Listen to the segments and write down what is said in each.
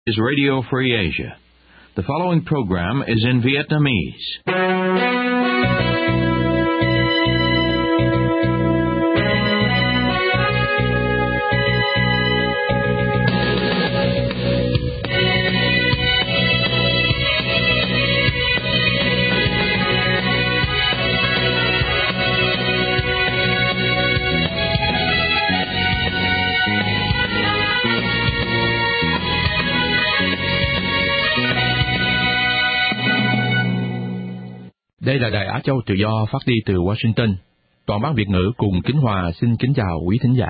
is Radio Free Asia. The following program is in Vietnamese. Đây là Đài Á Châu Tự Do phát đi từ Washington. Toàn ban Việt ngữ cùng Kính Hòa xin kính chào quý thính giả.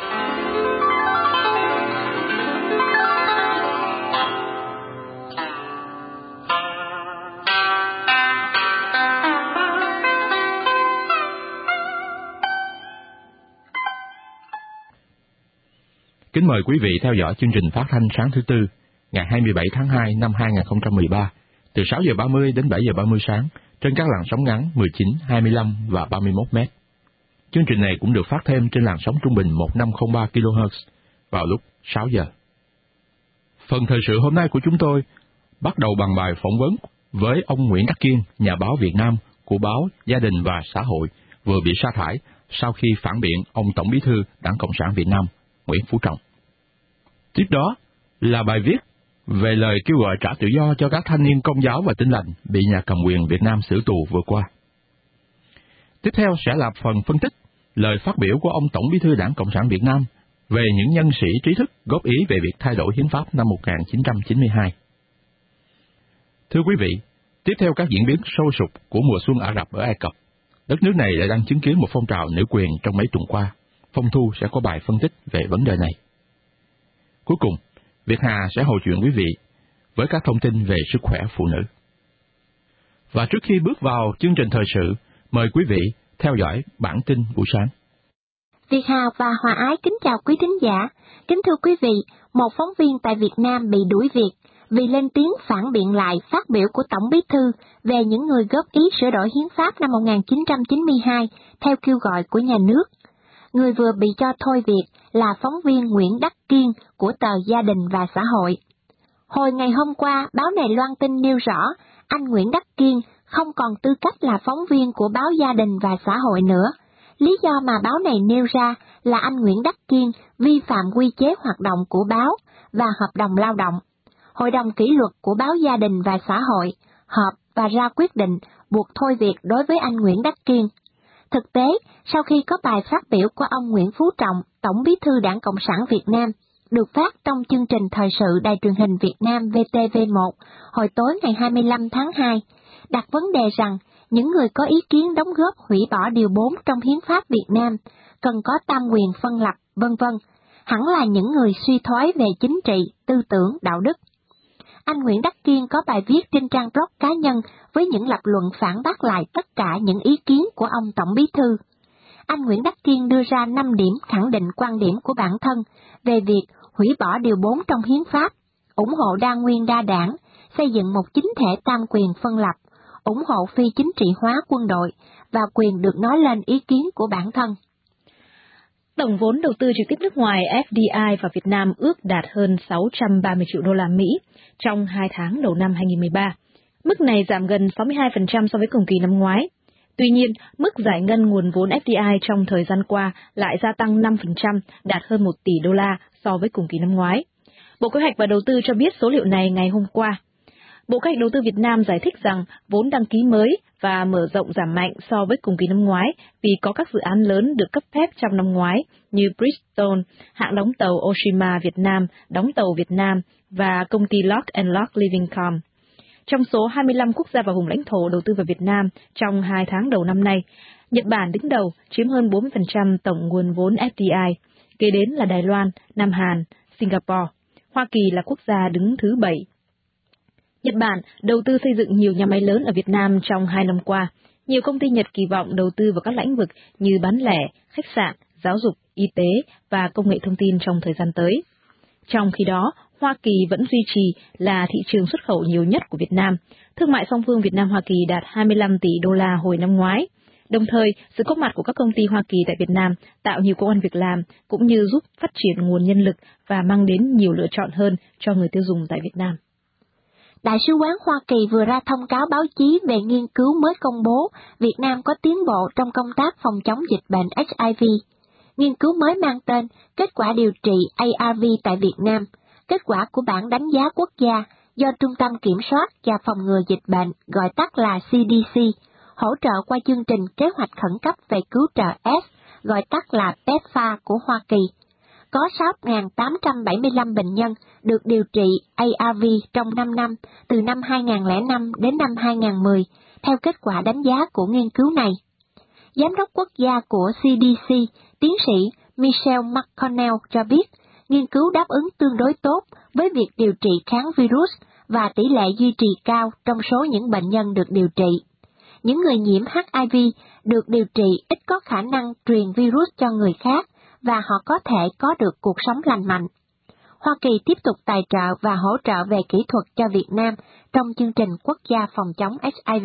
Kính mời quý vị theo dõi chương trình phát thanh sáng thứ Tư, ngày 27 tháng 2 năm 2013, từ 6 giờ 30 đến 7 giờ 30 sáng, trên các làn sóng ngắn 19, 25 và 31 mét. Chương trình này cũng được phát thêm trên làn sóng trung bình 1503 kHz vào lúc 6 giờ. Phần thời sự hôm nay của chúng tôi bắt đầu bằng bài phỏng vấn với ông Nguyễn Đắc Kiên, nhà báo Việt Nam của báo Gia đình và Xã hội, vừa bị sa thải sau khi phản biện ông Tổng Bí thư Đảng Cộng sản Việt Nam Nguyễn Phú Trọng. Tiếp đó là bài viết về lời kêu gọi trả tự do cho các thanh niên Công giáo và Tin lành bị nhà cầm quyền Việt Nam xử tù vừa qua. Tiếp theo sẽ là phần phân tích lời phát biểu của ông Tổng Bí thư Đảng Cộng sản Việt Nam về những nhân sĩ trí thức góp ý về việc thay đổi hiến pháp năm 1992. Thưa quý vị, tiếp theo các diễn biến sôi sục của mùa xuân Ả Rập ở Ai Cập, đất nước này lại đang chứng kiến một phong trào nữ quyền trong mấy tuần qua. Phong Thu sẽ có bài phân tích về vấn đề này. Cuối cùng, Việt Hà sẽ hầu chuyện quý vị với các thông tin về sức khỏe phụ nữ. Và trước khi bước vào chương trình thời sự, mời quý vị theo dõi bản tin buổi sáng. Việt Hà và Hòa Ái kính chào quý thính giả. Kính thưa quý vị, một phóng viên tại Việt Nam bị đuổi việc vì lên tiếng phản biện lại phát biểu của Tổng Bí thư về những người góp ý sửa đổi hiến pháp năm 1992 theo kêu gọi của nhà nước. Người vừa bị cho thôi việc là phóng viên Nguyễn Đắc Kiên của tờ Gia đình và Xã hội. Hồi ngày hôm qua, báo này loan tin nêu rõ anh Nguyễn Đắc Kiên không còn tư cách là phóng viên của báo Gia đình và Xã hội nữa. Lý do mà báo này nêu ra là anh Nguyễn Đắc Kiên vi phạm quy chế hoạt động của báo và hợp đồng lao động. Hội đồng kỷ luật của báo Gia đình và Xã hội họp và ra quyết định buộc thôi việc đối với anh Nguyễn Đắc Kiên. Thực tế, sau khi có bài phát biểu của ông Nguyễn Phú Trọng, Tổng Bí thư Đảng Cộng sản Việt Nam, được phát trong chương trình thời sự Đài truyền hình Việt Nam VTV1 hồi tối ngày 25 tháng 2, đặt vấn đề rằng những người có ý kiến đóng góp hủy bỏ Điều 4 trong Hiến pháp Việt Nam cần có tam quyền phân lập, v.v. hẳn là những người suy thoái về chính trị, tư tưởng, đạo đức. Anh Nguyễn Đắc Kiên có bài viết trên trang blog cá nhân với những lập luận phản bác lại tất cả những ý kiến của ông Tổng Bí thư. Anh Nguyễn Đắc Kiên đưa ra 5 điểm khẳng định quan điểm của bản thân về việc hủy bỏ Điều 4 trong Hiến pháp, ủng hộ đa nguyên đa đảng, xây dựng một chính thể tam quyền phân lập, ủng hộ phi chính trị hóa quân đội và quyền được nói lên ý kiến của bản thân. Tổng vốn đầu tư trực tiếp nước ngoài FDI vào Việt Nam ước đạt hơn 630 triệu đô la Mỹ trong 2 tháng đầu năm 2013. Mức này giảm gần 62% so với cùng kỳ năm ngoái. Tuy nhiên, mức giải ngân nguồn vốn FDI trong thời gian qua lại gia tăng 5%, đạt hơn 1 tỷ đô la so với cùng kỳ năm ngoái. Bộ Kế hoạch và Đầu tư cho biết số liệu này ngày hôm qua. Bộ Kế hoạch Đầu tư Việt Nam giải thích rằng vốn đăng ký mới và mở rộng giảm mạnh so với cùng kỳ năm ngoái vì có các dự án lớn được cấp phép trong năm ngoái như Bridgestone, hãng đóng tàu Oshima Việt Nam, đóng tàu Việt Nam và công ty Lock & Lock Livingcom. Trong số 25 quốc gia và vùng lãnh thổ đầu tư vào Việt Nam trong 2 tháng đầu năm nay, Nhật Bản đứng đầu chiếm hơn 40% tổng nguồn vốn FDI, kế đến là Đài Loan, Nam Hàn, Singapore. Hoa Kỳ là quốc gia đứng thứ 7. Nhật Bản đầu tư xây dựng nhiều nhà máy lớn ở Việt Nam trong 2 năm qua. Nhiều công ty Nhật kỳ vọng đầu tư vào các lĩnh vực như bán lẻ, khách sạn, giáo dục, y tế và công nghệ thông tin trong thời gian tới. Trong khi đó, Hoa Kỳ vẫn duy trì là thị trường xuất khẩu nhiều nhất của Việt Nam. Thương mại song phương Việt Nam-Hoa Kỳ đạt 25 tỷ đô la hồi năm ngoái. Đồng thời, sự có mặt của các công ty Hoa Kỳ tại Việt Nam tạo nhiều công ăn việc làm, cũng như giúp phát triển nguồn nhân lực và mang đến nhiều lựa chọn hơn cho người tiêu dùng tại Việt Nam. Đại sứ quán Hoa Kỳ vừa ra thông cáo báo chí về nghiên cứu mới công bố Việt Nam có tiến bộ trong công tác phòng chống dịch bệnh HIV. Nghiên cứu mới mang tên Kết quả điều trị ARV tại Việt Nam, kết quả của bản đánh giá quốc gia do Trung tâm Kiểm soát và Phòng ngừa Dịch bệnh, gọi tắt là CDC, hỗ trợ qua chương trình Kế hoạch khẩn cấp về cứu trợ S, gọi tắt là PEPFAR của Hoa Kỳ. Có 6.875 bệnh nhân được điều trị ARV trong 5 năm, từ năm 2005 đến năm 2010, theo kết quả đánh giá của nghiên cứu này. Giám đốc quốc gia của CDC, tiến sĩ Michelle McConnell cho biết, nghiên cứu đáp ứng tương đối tốt với việc điều trị kháng virus và tỷ lệ duy trì cao trong số những bệnh nhân được điều trị. Những người nhiễm HIV được điều trị ít có khả năng truyền virus cho người khác và họ có thể có được cuộc sống lành mạnh. Hoa Kỳ tiếp tục tài trợ và hỗ trợ về kỹ thuật cho Việt Nam trong chương trình quốc gia phòng chống HIV.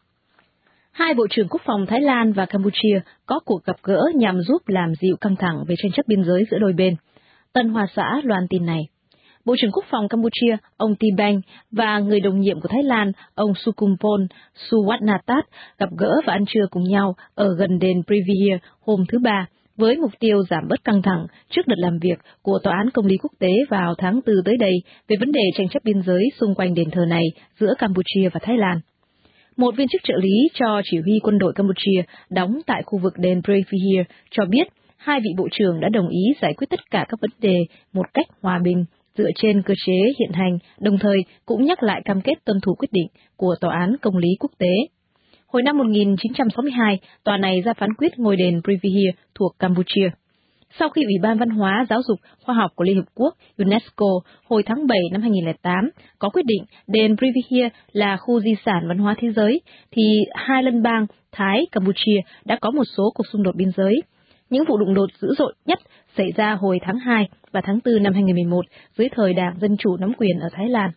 Hai bộ trưởng quốc phòng Thái Lan và Campuchia có cuộc gặp gỡ nhằm giúp làm dịu căng thẳng về tranh chấp biên giới giữa đôi bên. Tân Hoa Xã loan tin này. Bộ trưởng Quốc phòng Campuchia, ông Ti Beng, và người đồng nhiệm của Thái Lan, ông Sukumpol Suwatnatat, gặp gỡ và ăn trưa cùng nhau ở gần đền Privihir hôm thứ Ba, với mục tiêu giảm bớt căng thẳng trước đợt làm việc của Tòa án Công lý Quốc tế vào tháng 4 tới đây về vấn đề tranh chấp biên giới xung quanh đền thờ này giữa Campuchia và Thái Lan. Một viên chức trợ lý cho chỉ huy quân đội Campuchia đóng tại khu vực đền Privihir cho biết hai vị bộ trưởng đã đồng ý giải quyết tất cả các vấn đề một cách hòa bình dựa trên cơ chế hiện hành, đồng thời cũng nhắc lại cam kết tuân thủ quyết định của Tòa án Công lý Quốc tế. Hồi năm 1962, tòa này ra phán quyết ngôi đền Privihir thuộc Campuchia. Sau khi Ủy ban Văn hóa, Giáo dục, Khoa học của Liên Hợp Quốc UNESCO hồi tháng 7 năm 2008 có quyết định đền Privihir là khu di sản văn hóa thế giới, thì hai lân bang Thái, Campuchia đã có một số cuộc xung đột biên giới. Những vụ đụng độ dữ dội nhất xảy ra hồi tháng 2 và tháng 4 năm 2011 dưới thời Đảng Dân Chủ nắm quyền ở Thái Lan.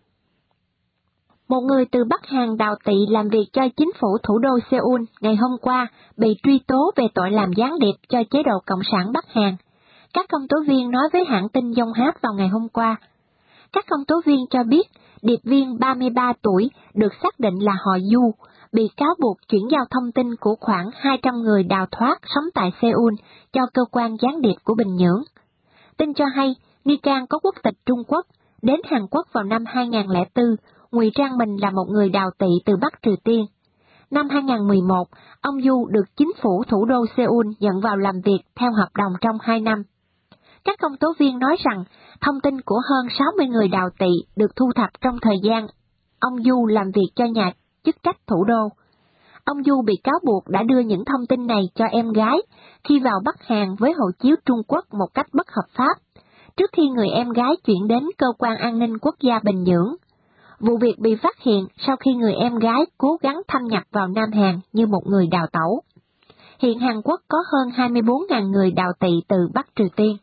Một người từ Bắc Hàn đào tị làm việc cho chính phủ thủ đô Seoul ngày hôm qua bị truy tố về tội làm gián điệp cho chế độ Cộng sản Bắc Hàn. Các công tố viên nói với hãng tin Yonhap vào ngày hôm qua. Các công tố viên cho biết điệp viên 33 tuổi được xác định là họ Du, bị cáo buộc chuyển giao thông tin của khoảng 200 người đào thoát sống tại Seoul cho cơ quan gián điệp của Bình Nhưỡng. Tin cho hay, nghi can có quốc tịch Trung Quốc, đến Hàn Quốc vào năm 2004, ngụy trang mình là một người đào tị từ Bắc Triều Tiên. Năm 2011, ông Du được chính phủ thủ đô Seoul nhận vào làm việc theo hợp đồng trong 2 năm. Các công tố viên nói rằng thông tin của hơn 60 người đào tị được thu thập trong thời gian ông Du làm việc cho nhà chức trách thủ đô. Ông Du bị cáo buộc đã đưa những thông tin này cho em gái khi vào Bắc Hàn với hộ chiếu Trung Quốc một cách bất hợp pháp, trước khi người em gái chuyển đến Cơ quan An ninh Quốc gia Bình Nhưỡng. Vụ việc bị phát hiện sau khi người em gái cố gắng thâm nhập vào Nam Hàn như một người đào tẩu. Hiện Hàn Quốc có hơn 24.000 người đào tị từ Bắc Triều Tiên.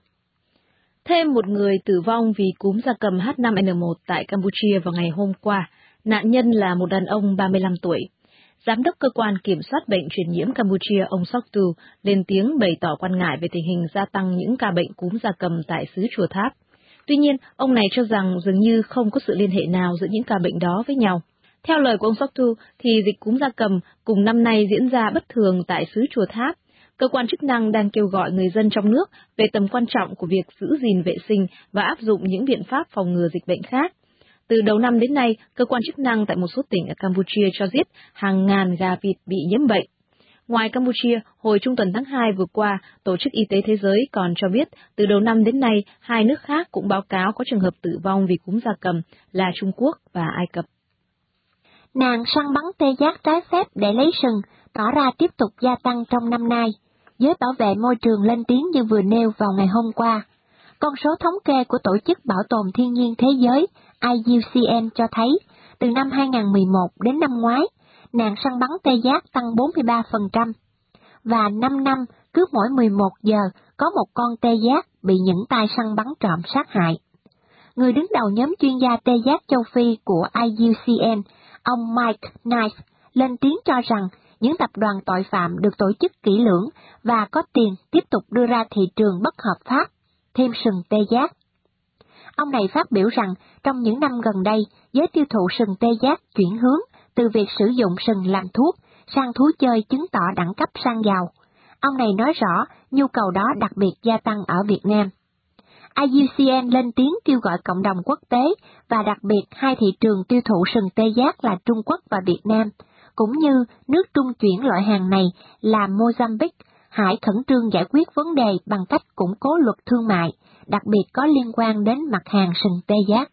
Thêm một người tử vong vì cúm gia cầm H5N1 tại Campuchia vào ngày hôm qua. Nạn nhân là một đàn ông 35 tuổi. Giám đốc Cơ quan Kiểm soát Bệnh truyền nhiễm Campuchia, ông Soktu, lên tiếng bày tỏ quan ngại về tình hình gia tăng những ca bệnh cúm gia cầm tại xứ Chùa Tháp. Tuy nhiên, ông này cho rằng dường như không có sự liên hệ nào giữa những ca bệnh đó với nhau. Theo lời của ông Soktu, thì dịch cúm gia cầm cùng năm nay diễn ra bất thường tại xứ Chùa Tháp. Cơ quan chức năng đang kêu gọi người dân trong nước về tầm quan trọng của việc giữ gìn vệ sinh và áp dụng những biện pháp phòng ngừa dịch bệnh khác. Từ đầu năm đến nay, cơ quan chức năng tại một số tỉnh ở Campuchia cho biết hàng ngàn gà vịt bị nhiễm bệnh. Ngoài Campuchia, hồi trung tuần tháng 2 vừa qua, Tổ chức Y tế Thế giới còn cho biết từ đầu năm đến nay, hai nước khác cũng báo cáo có trường hợp tử vong vì cúm gia cầm là Trung Quốc và Ai Cập. Nạn săn bắn tê giác trái phép để lấy sừng tỏ ra tiếp tục gia tăng trong năm nay. Giới bảo vệ môi trường lên tiếng như vừa nêu vào ngày hôm qua. Con số thống kê của Tổ chức Bảo tồn Thiên nhiên Thế giới IUCN cho thấy, từ năm 2011 đến năm ngoái, nạn săn bắn tê giác tăng 43%, và 5 năm cứ mỗi 11 giờ có một con tê giác bị những tay săn bắn trộm sát hại. Người đứng đầu nhóm chuyên gia tê giác châu Phi của IUCN, ông Mike Knight, lên tiếng cho rằng những tập đoàn tội phạm được tổ chức kỹ lưỡng và có tiền tiếp tục đưa ra thị trường bất hợp pháp, thêm sừng tê giác. Ông này phát biểu rằng trong những năm gần đây, giới tiêu thụ sừng tê giác chuyển hướng từ việc sử dụng sừng làm thuốc sang thú chơi chứng tỏ đẳng cấp sang giàu. Ông này nói rõ nhu cầu đó đặc biệt gia tăng ở Việt Nam. IUCN lên tiếng kêu gọi cộng đồng quốc tế và đặc biệt hai thị trường tiêu thụ sừng tê giác là Trung Quốc và Việt Nam, cũng như nước trung chuyển loại hàng này là Mozambique, hãy khẩn trương giải quyết vấn đề bằng cách củng cố luật thương mại, đặc biệt có liên quan đến mặt hàng sừng tê giác.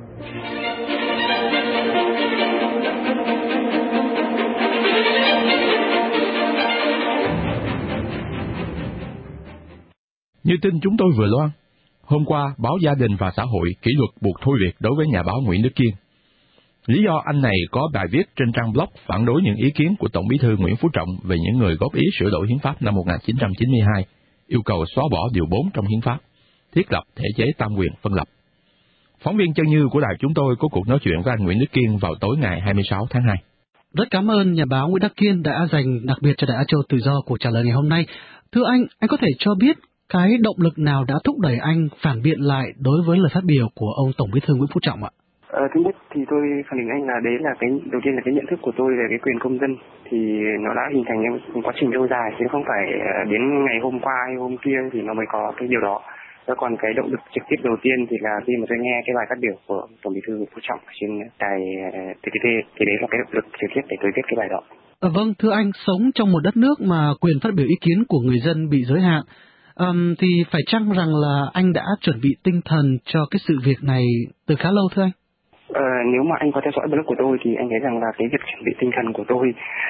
Như tin chúng tôi vừa loan, hôm qua báo Gia đình và Xã hội kỷ luật buộc thôi việc đối với nhà báo Nguyễn Đức Kiên. Lý do anh này có bài viết trên trang blog phản đối những ý kiến của Tổng Bí thư Nguyễn Phú Trọng về những người góp ý sửa đổi hiến pháp năm 1992, yêu cầu xóa bỏ điều 4 trong hiến pháp, thiết lập thể chế tam quyền phân lập. Phóng viên Chân Như của đài chúng tôi có cuộc nói chuyện với anh Nguyễn Đức Kiên vào tối ngày 26 tháng 2. Rất cảm ơn nhà báo Nguyễn Đức Kiên đã dành đặc biệt cho Đài Á Châu Tự Do cuộc trả lời ngày hôm nay. Thưa anh có thể cho biết cái động lực nào đã thúc đẩy anh phản biện lại đối với lời phát biểu của ông Tổng Bí thư Nguyễn Phú Trọng ạ? Thứ nhất thì tôi khẳng định anh là đấy là đầu tiên là cái nhận thức của tôi về cái quyền công dân thì nó đã hình thành một quá trình lâu dài chứ không phải đến ngày hôm qua hay hôm kia thì nó mới có cái điều đó. Còn cái động lực trực tiếp đầu tiên thì là khi mà tôi nghe cái bài phát biểu của Tổng Bí thư Nguyễn Phú Trọng trên đài TTV thì đấy là cái động lực trực tiếp để tôi viết cái bài đó. Vâng, thưa anh, sống trong một đất nước mà quyền phát biểu ý kiến của người dân bị giới hạn, thì phải chăng rằng là anh đã chuẩn bị tinh thần cho cái sự việc này từ khá lâu thưa anh? Nếu mà anh có theo dõi blog của tôi thì anh thấy rằng là cái việc chuẩn bị tinh thần của tôi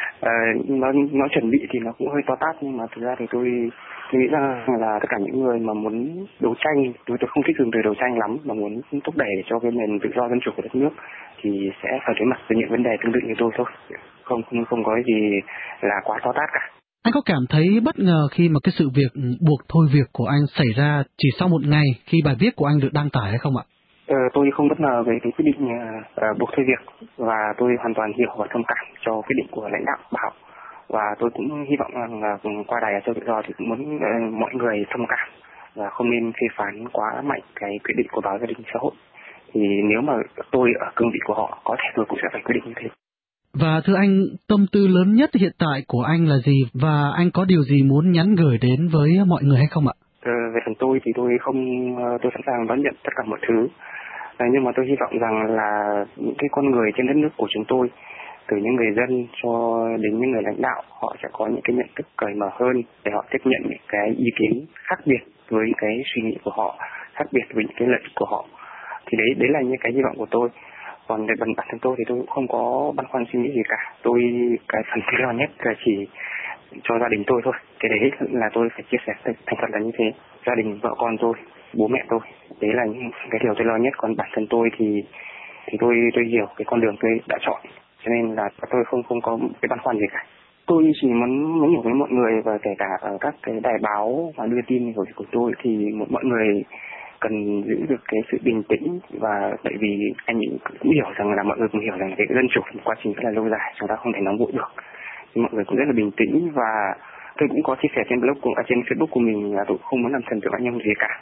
nó chuẩn bị thì nó cũng hơi to tát, nhưng mà thực ra thì tôi nghĩ rằng là tất cả những người mà muốn đấu tranh, tôi không thích dùng từ đấu tranh lắm, mà muốn thúc đẩy cho cái nền tự do dân chủ của đất nước thì sẽ phải đối mặt với những vấn đề tương tự như tôi thôi, không có gì là quá to tát cả. Anh có cảm thấy bất ngờ khi mà cái sự việc buộc thôi việc của anh xảy ra chỉ sau một ngày khi bài viết của anh được đăng tải hay không ạ? Tôi không bất ngờ về cái quyết định buộc thôi việc và tôi hoàn toàn hiểu và thông cảm cho quyết định của lãnh đạo Bảo, và tôi cũng hy vọng rằng là qua Đài Á Châu Tự Do thì cũng muốn mọi người thông cảm và không nên phê phán quá mạnh cái quyết định của Báo Gia đình Xã hội. Thì nếu mà tôi ở cương vị của họ có thể tôi cũng sẽ phải quyết định như thế. Và thưa anh, tâm tư lớn nhất hiện tại của anh là gì và anh có điều gì muốn nhắn gửi đến với mọi người hay không ạ? Về phần tôi thì tôi sẵn sàng đón nhận tất cả mọi thứ. Nhưng mà tôi hy vọng rằng là những cái con người trên đất nước của chúng tôi, từ những người dân cho đến những người lãnh đạo, họ sẽ có những cái nhận thức cởi mở hơn để họ tiếp nhận những cái ý kiến khác biệt với cái suy nghĩ của họ, khác biệt với những cái lợi ích của họ. Thì đấy là những cái hy vọng của tôi. Còn về bản thân tôi thì tôi cũng không có băn khoăn suy nghĩ gì cả. Cái phần tôi lo nhất là chỉ cho gia đình tôi thôi. Cái đấy là tôi phải chia sẻ thành thật là như thế. Gia đình, vợ con tôi, bố mẹ tôi, đấy là những cái điều tôi lo nhất. Còn bản thân tôi thì tôi hiểu cái con đường tôi đã chọn, cho nên là tôi không có cái băn khoăn gì cả. Tôi chỉ muốn nhủ với mọi người, và kể cả ở các cái đài báo mà đưa tin của tôi, thì mọi người cần giữ được cái sự bình tĩnh, và tại vì anh cũng hiểu rằng là mọi người cũng hiểu rằng cái dân chủ là một quá trình rất là lâu dài, chúng ta không thể nóng vội được. Nhưng mọi người cũng rất là bình tĩnh, và tôi cũng có chia sẻ trên blog trên Facebook của mình là tôi không muốn làm thần tượng anh em gì cả.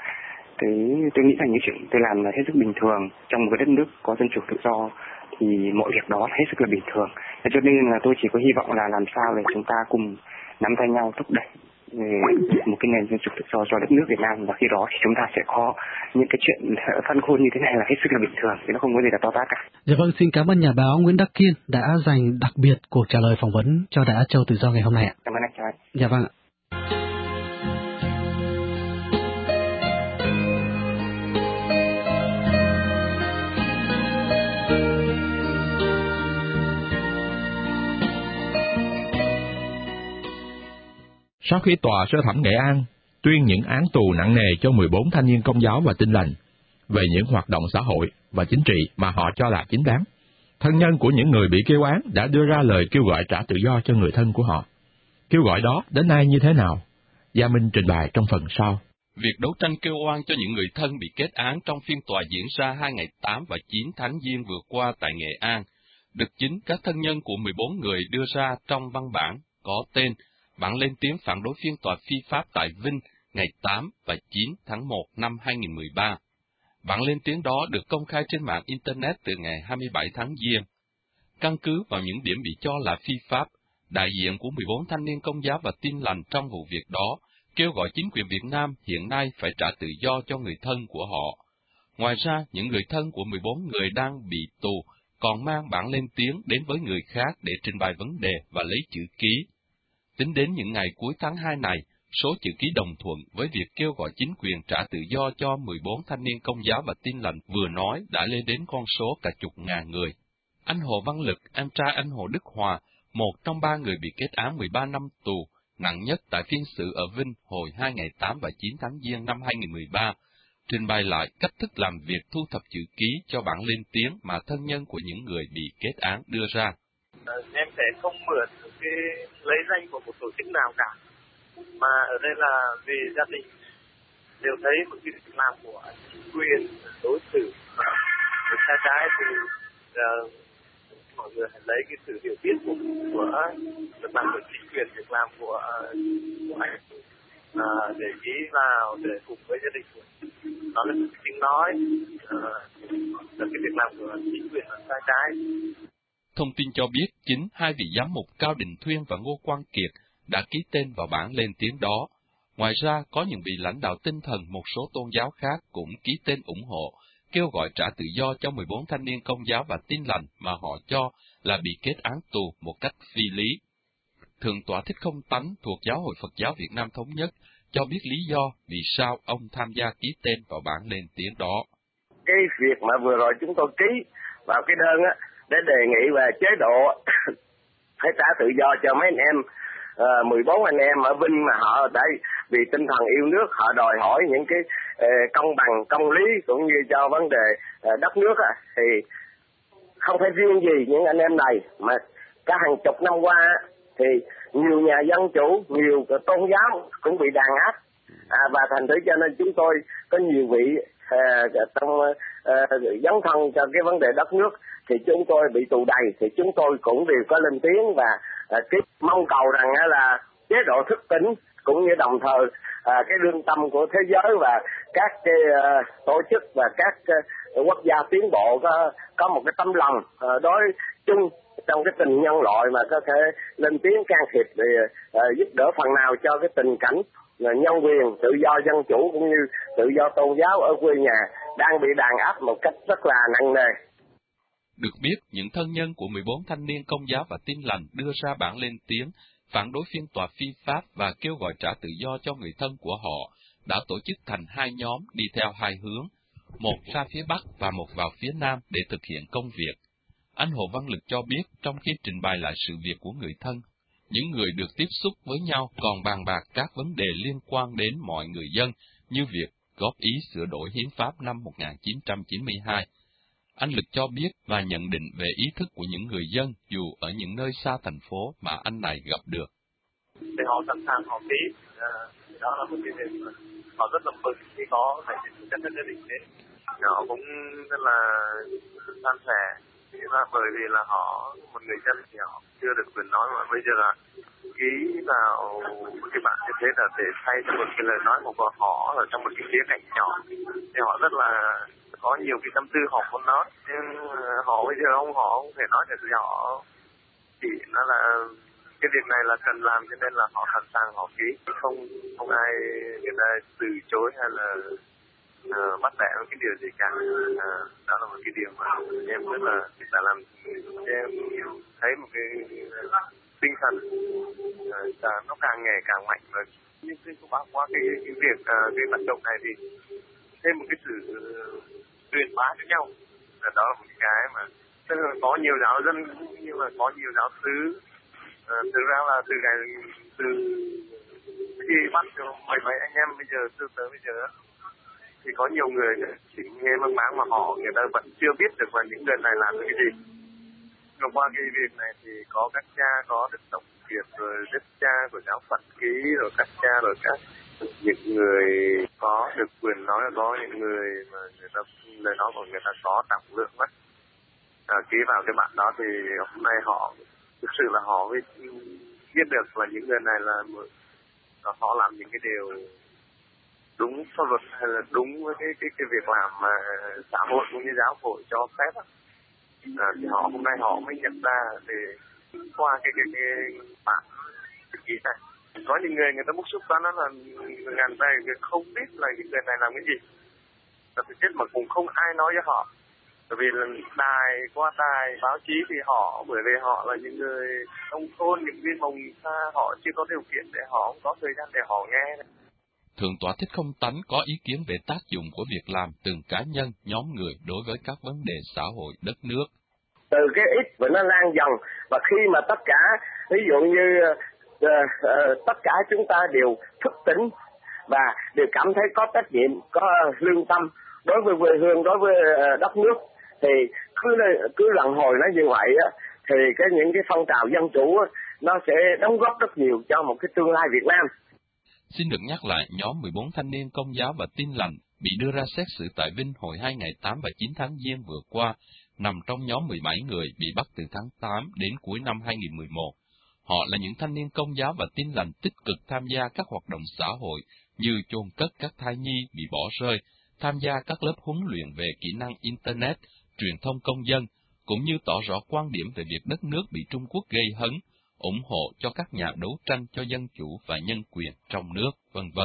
Tôi nghĩ là những chuyện tôi làm là hết sức bình thường. Trong một cái đất nước có dân chủ tự do thì mọi việc đó là hết sức là bình thường. Cho nên là tôi chỉ có hy vọng là làm sao để chúng ta cùng nắm tay nhau thúc đẩy một cái nền dân chủ tự do cho đất nước Việt Nam, và khi đó thì chúng ta sẽ có những cái chuyện phân khôn như thế này là hết sức là bình thường, thì nó không có gì là to tát cả. Dạ vâng, xin cảm ơn nhà báo Nguyễn Đức Kiên đã dành đặc biệt cuộc trả lời phỏng vấn cho Đài Á Châu Tự Do ngày hôm nay ạ. Cảm ơn anh, chào anh. Dạ vâng ạ. Sau khi tòa sơ thẩm Nghệ An tuyên những án tù nặng nề cho 14 thanh niên Công giáo và Tin lành về những hoạt động xã hội và chính trị mà họ cho là chính đáng, thân nhân của những người bị kêu án đã đưa ra lời kêu gọi trả tự do cho người thân của họ. Kêu gọi đó đến nay như thế nào? Gia Minh trình bày trong phần sau. Việc đấu tranh kêu oan cho những người thân bị kết án trong phiên tòa diễn ra 2 ngày 8 và 9 tháng Giêng vừa qua tại Nghệ An, được chính các thân nhân của 14 người đưa ra trong văn bản có tên Bản lên tiếng phản đối phiên tòa phi pháp tại Vinh ngày 8 và 9 tháng 1 năm 2013. Bản lên tiếng đó được công khai trên mạng Internet từ ngày 27 tháng Giêng. Căn cứ vào những điểm bị cho là phi pháp, đại diện của 14 thanh niên Công giáo và Tin lành trong vụ việc đó kêu gọi chính quyền Việt Nam hiện nay phải trả tự do cho người thân của họ. Ngoài ra, những người thân của 14 người đang bị tù còn mang bản lên tiếng đến với người khác để trình bày vấn đề và lấy chữ ký. Tính đến những ngày cuối tháng 2 này, số chữ ký đồng thuận với việc kêu gọi chính quyền trả tự do cho 14 thanh niên Công giáo và Tin lành vừa nói đã lên đến con số cả chục ngàn người. Anh Hồ Văn Lực, em trai anh Hồ Đức Hòa, một trong 3 người bị kết án 13 năm tù, nặng nhất tại phiên xử ở Vinh hồi 2 ngày 8 và 9 tháng Giêng năm 2013, trình bày lại cách thức làm việc thu thập chữ ký cho bản lên tiếng mà thân nhân của những người bị kết án đưa ra. Em sẽ không mượn cái lấy danh của một tổ chức nào cả, mà ở đây là vì gia đình đều thấy một cái việc làm của chính quyền đối xử sai trái thì mọi người hãy lấy cái sự hiểu biết của việc làm của chính quyền, việc làm của anh để ký vào để cùng với gia đình của nó là tiếng nói là cái việc làm của chính quyền là sai trái. Thông tin cho biết chính hai vị giám mục Cao Đình Thuyên và Ngô Quang Kiệt đã ký tên vào bản lên tiếng đó. Ngoài ra, có những vị lãnh đạo tinh thần một số tôn giáo khác cũng ký tên ủng hộ, kêu gọi trả tự do cho 14 thanh niên Công giáo và Tin lành mà họ cho là bị kết án tù một cách phi lý. Thượng tọa Thích Không Tánh thuộc Giáo hội Phật giáo Việt Nam Thống nhất cho biết lý do vì sao ông tham gia ký tên vào bản lên tiếng đó. Cái việc mà vừa rồi chúng tôi ký vào cái đơn á để đề nghị về chế độ phải trả tự do cho mấy anh em 14 anh em ở Vinh mà họ đã vì tinh thần yêu nước, họ đòi hỏi những cái công bằng, công lý cũng như cho vấn đề đất nước á, thì không phải riêng gì những anh em này mà cả hàng chục năm qua thì nhiều nhà dân chủ, nhiều tôn giáo cũng bị đàn áp và thành thử cho nên chúng tôi có nhiều vị trong dấn thân cho cái vấn đề đất nước thì chúng tôi bị tù đầy thì chúng tôi cũng đều có lên tiếng và mong cầu rằng là chế độ thức tỉnh cũng như đồng thời cái lương tâm của thế giới và các cái tổ chức và các quốc gia tiến bộ có một cái tấm lòng đối chung trong cái tình nhân loại mà có thể lên tiếng can thiệp để giúp đỡ phần nào cho cái tình cảnh nhân quyền, tự do dân chủ cũng như tự do tôn giáo ở quê nhà đang bị đàn áp một cách rất là nặng nề. Được biết, những thân nhân của 14 thanh niên Công giáo và Tin lành đưa ra bản lên tiếng phản đối phiên tòa phi pháp và kêu gọi trả tự do cho người thân của họ đã tổ chức thành hai nhóm đi theo hai hướng, một ra phía Bắc và một vào phía Nam để thực hiện công việc. Anh Hồ Văn Lực cho biết trong khi trình bày lại sự việc của người thân, những người được tiếp xúc với nhau còn bàn bạc các vấn đề liên quan đến mọi người dân như việc góp ý sửa đổi hiến pháp năm 1992. Anh Lực cho biết và nhận định về ý thức của những người dân dù ở những nơi xa thành phố mà anh này gặp được. Để họ sẵn sàng họ ký, đó là một cái việc họ rất là mừng khi có thể chất đất gia đình đến. Họ cũng rất là san sẻ, bởi vì là họ một người dân thì họ chưa được quyền nói mà bây giờ là ký vào cái bản như thế là để thay cho một cái lời nói của họ ở trong một cái khía cạnh nhỏ thì họ rất là có nhiều cái tâm tư họ muốn nói, nhưng họ bây giờ họ không thể nói được vì họ chỉ nó là cái việc này là cần làm cho nên là họ sẵn sàng họ ký, không ai người ta từ chối hay là bắt bẻ cái điều gì cả. Đó là một cái điều mà em rất là đã làm em thấy một cái tinh thần nó càng ngày càng mạnh và nhưng qua cái việc cái vận động này thì thêm một cái sự truyền bá cho nhau. Đó là một cái mà có nhiều giáo dân nhưng mà có nhiều giáo sứ thực ra là từ khi bắt cho mấy anh em bây giờ từ tới bây giờ thì có nhiều người chỉ nghe mang máng mà người ta vẫn chưa biết được là những người này làm cái gì. Và qua cái việc này thì có các cha, có Đức Tổng Kiệt, rồi Đức cha của giáo Phật ký, rồi các cha, rồi các những người có được quyền nói, có những người mà người ta lời nói của người ta có trọng lượng mất ký vào cái bản đó thì hôm nay họ thực sự là họ với biết được là những người này là họ làm những cái điều đúng pháp luật hay là đúng với cái việc làm mà xã hội cũng như giáo hội cho phép thì họ hôm nay họ mới nhận ra để qua cái bản ký này. Có những người ta bức xúc quá, nó là ngàn tay không biết là những người này làm cái gì, và thực chất mà cũng không ai nói với họ, bởi vì là qua đài báo chí thì bởi vì họ là những người nông thôn, những viên mồng xa, họ chưa có điều kiện để họ không có thời gian để họ nghe. Thượng tọa Thích Không Tánh có ý kiến về tác dụng của việc làm từng cá nhân, nhóm người đối với các vấn đề xã hội, đất nước. Từ cái ít và nó lan dần, và khi mà tất cả, ví dụ như tất cả chúng ta đều thức tỉnh và đều cảm thấy có trách nhiệm, có lương tâm đối với quê hương, đối với đất nước, thì cứ lần hồi nó như vậy á, thì những cái phong trào dân chủ á, nó sẽ đóng góp rất nhiều cho một cái tương lai Việt Nam. Xin được nhắc lại, nhóm 14 thanh niên Công giáo và Tin lành bị đưa ra xét xử tại Vinh hồi 2 ngày 8 và 9 tháng Giêng vừa qua, nằm trong nhóm 17 người bị bắt từ tháng 8 đến cuối năm 2011. Họ là những thanh niên Công giáo và Tin lành tích cực tham gia các hoạt động xã hội như chôn cất các thai nhi bị bỏ rơi, tham gia các lớp huấn luyện về kỹ năng Internet, truyền thông công dân, cũng như tỏ rõ quan điểm về việc đất nước bị Trung Quốc gây hấn, ủng hộ cho các nhà đấu tranh cho dân chủ và nhân quyền trong nước, vân vân.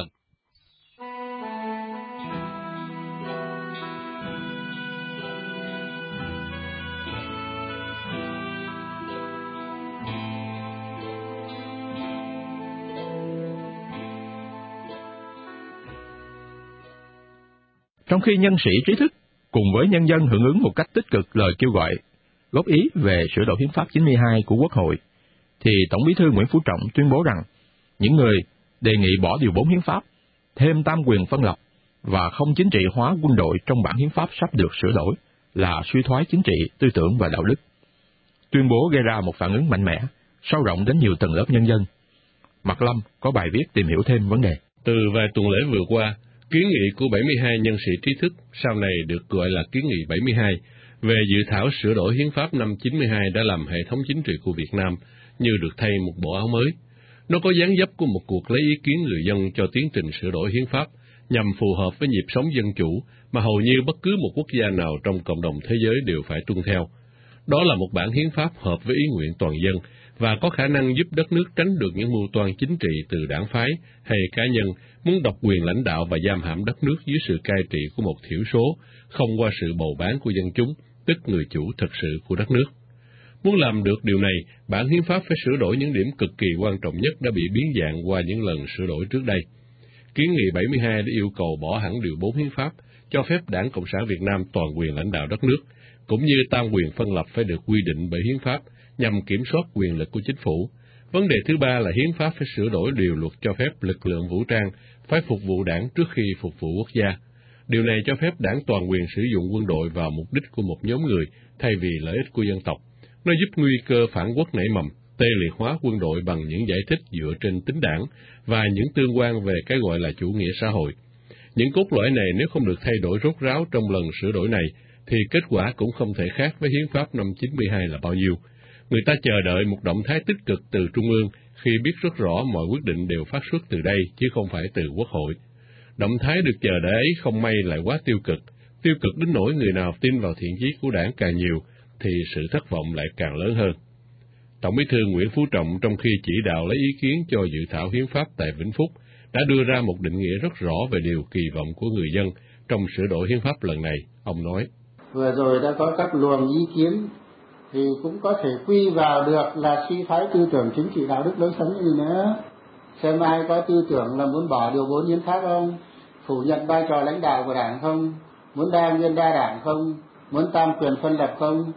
Trong khi nhân sĩ trí thức cùng với nhân dân hưởng ứng một cách tích cực lời kêu gọi góp ý về sửa đổi hiến pháp 92 của Quốc hội, thì Tổng Bí thư Nguyễn Phú Trọng tuyên bố rằng những người đề nghị bỏ điều 4 hiến pháp, thêm tam quyền phân lập và không chính trị hóa quân đội trong bản hiến pháp sắp được sửa đổi là suy thoái chính trị, tư tưởng và đạo đức. Tuyên bố gây ra một phản ứng mạnh mẽ, sâu rộng đến nhiều tầng lớp nhân dân. Mạc Lâm có bài viết tìm hiểu thêm vấn đề. Từ vài tuần lễ vừa qua, kiến nghị của 72 nhân sĩ trí thức, sau này được gọi là kiến nghị 72, về dự thảo sửa đổi hiến pháp năm 92 đã làm hệ thống chính trị của Việt Nam như được thay một bộ áo mới. Nó có dáng dấp của một cuộc lấy ý kiến người dân cho tiến trình sửa đổi hiến pháp, nhằm phù hợp với nhịp sống dân chủ mà hầu như bất cứ một quốc gia nào trong cộng đồng thế giới đều phải tuân theo. Đó là một bản hiến pháp hợp với ý nguyện toàn dân và có khả năng giúp đất nước tránh được những mưu toan chính trị từ đảng phái hay cá nhân muốn độc quyền lãnh đạo và giam hãm đất nước dưới sự cai trị của một thiểu số, không qua sự bầu bán của dân chúng, tức người chủ thực sự của đất nước. Muốn làm được điều này, bản hiến pháp phải sửa đổi những điểm cực kỳ quan trọng nhất đã bị biến dạng qua những lần sửa đổi trước đây. Kiến nghị 72 đã yêu cầu bỏ hẳn điều 4 hiến pháp, cho phép Đảng Cộng sản Việt Nam toàn quyền lãnh đạo đất nước, cũng như tam quyền phân lập phải được quy định bởi hiến pháp nhằm kiểm soát quyền lực của chính phủ. Vấn đề thứ ba là hiến pháp phải sửa đổi điều luật cho phép lực lượng vũ trang phải phục vụ đảng trước khi phục vụ quốc gia. Điều này cho phép đảng toàn quyền sử dụng quân đội vào mục đích của một nhóm người thay vì lợi ích của dân tộc. Nó giúp nguy cơ phản quốc nảy mầm, tê liệt hóa quân đội bằng những giải thích dựa trên tính đảng và những tương quan về cái gọi là chủ nghĩa xã hội. Những cốt lõi này nếu không được thay đổi rốt ráo trong lần sửa đổi này, thì kết quả cũng không thể khác với hiến pháp năm 92 là bao nhiêu. Người ta chờ đợi một động thái tích cực từ Trung ương khi biết rất rõ mọi quyết định đều phát xuất từ đây chứ không phải từ Quốc hội. Động thái được chờ đợi ấy không may lại quá tiêu cực đến nỗi người nào tin vào thiện chí của đảng càng nhiều, thì sự thất vọng lại càng lớn hơn. Tổng Bí thư Nguyễn Phú Trọng trong khi chỉ đạo lấy ý kiến cho dự thảo hiến pháp tại Vĩnh Phúc đã đưa ra một định nghĩa rất rõ về điều kỳ vọng của người dân trong sửa đổi hiến pháp lần này. Ông nói: vừa rồi đã có các luồng ý kiến thì cũng có thể quy vào được là suy thoái tư tưởng chính trị đạo đức lối sống gì nữa. Xem ai có tư tưởng là muốn bỏ điều 4 hiến pháp không, phủ nhận vai trò lãnh đạo của đảng không, muốn đa nguyên đa đảng không, muốn tam quyền phân lập không,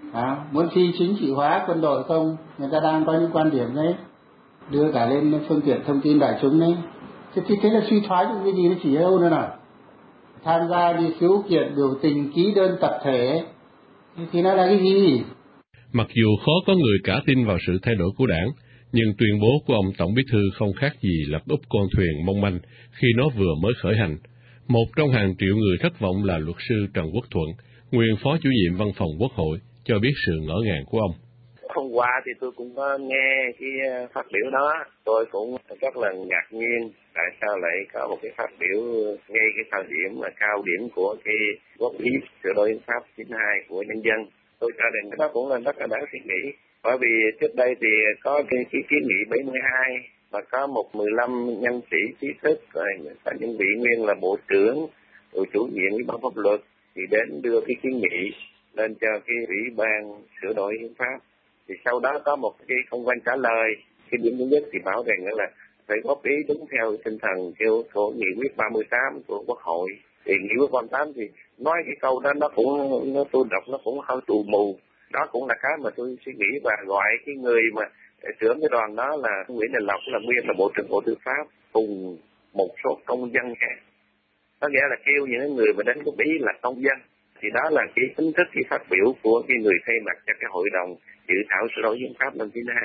muốn phi chính trị hóa quân đội không. Người ta đang có những quan điểm đấy, đưa cả lên phương tiện thông tin đại chúng đấy. Thế là suy thoái những cái gì nó chỉ đâu nữa nào. Tham gia đi khiếu kiện, biểu tình, ký đơn tập thể thì nó là cái gì? Mặc dù khó có người cả tin vào sự thay đổi của đảng, nhưng tuyên bố của ông Tổng Bí thư không khác gì lật úp con thuyền mong manh khi nó vừa mới khởi hành. Một trong hàng triệu người thất vọng là luật sư Trần Quốc Thuận, nguyên Phó Chủ nhiệm Văn phòng Quốc hội, cho biết sự ngỡ ngàng của ông. hôm qua thì tôi cũng có nghe cái phát biểu đó, tôi cũng rất là ngạc nhiên tại sao lại có một cái phát biểu ngay cái thời điểm mà cao điểm của cái góp ý sửa đổi hiến pháp 92 của nhân dân. Tôi cho rằng nó cũng là rất là đáng suy nghĩ, bởi vì trước đây thì có cái kiến nghị 72 và có 15 nhân sĩ trí thức và những vị nguyên là bộ trưởng, rồi chủ nhiệm ủy ban pháp luật thì đến đưa cái kiến nghị lên cho cái ủy ban sửa đổi hiến pháp. Thì sau đó có một cái công văn trả lời, cái điểm thứ nhất thì bảo rằng là phải góp ý đúng theo tinh thần theo của nghị quyết 38 của Quốc hội. Thì nghị quyết 38 thì nói cái câu đó tôi đọc nó cũng hơi tù mù. Đó cũng là cái mà tôi suy nghĩ và gọi cái người mà trưởng cái đoàn đó là Nguyễn Đình Lộc, là nguyên là Bộ trưởng Bộ Tư pháp cùng một số công dân khác. Có nghĩa là kêu những người mà đến góp ý là công dân. Thì đó là cái chính thức cái phát biểu của cái người thay mặt cho cái hội đồng dự thảo sửa đổi hiến pháp năm 92.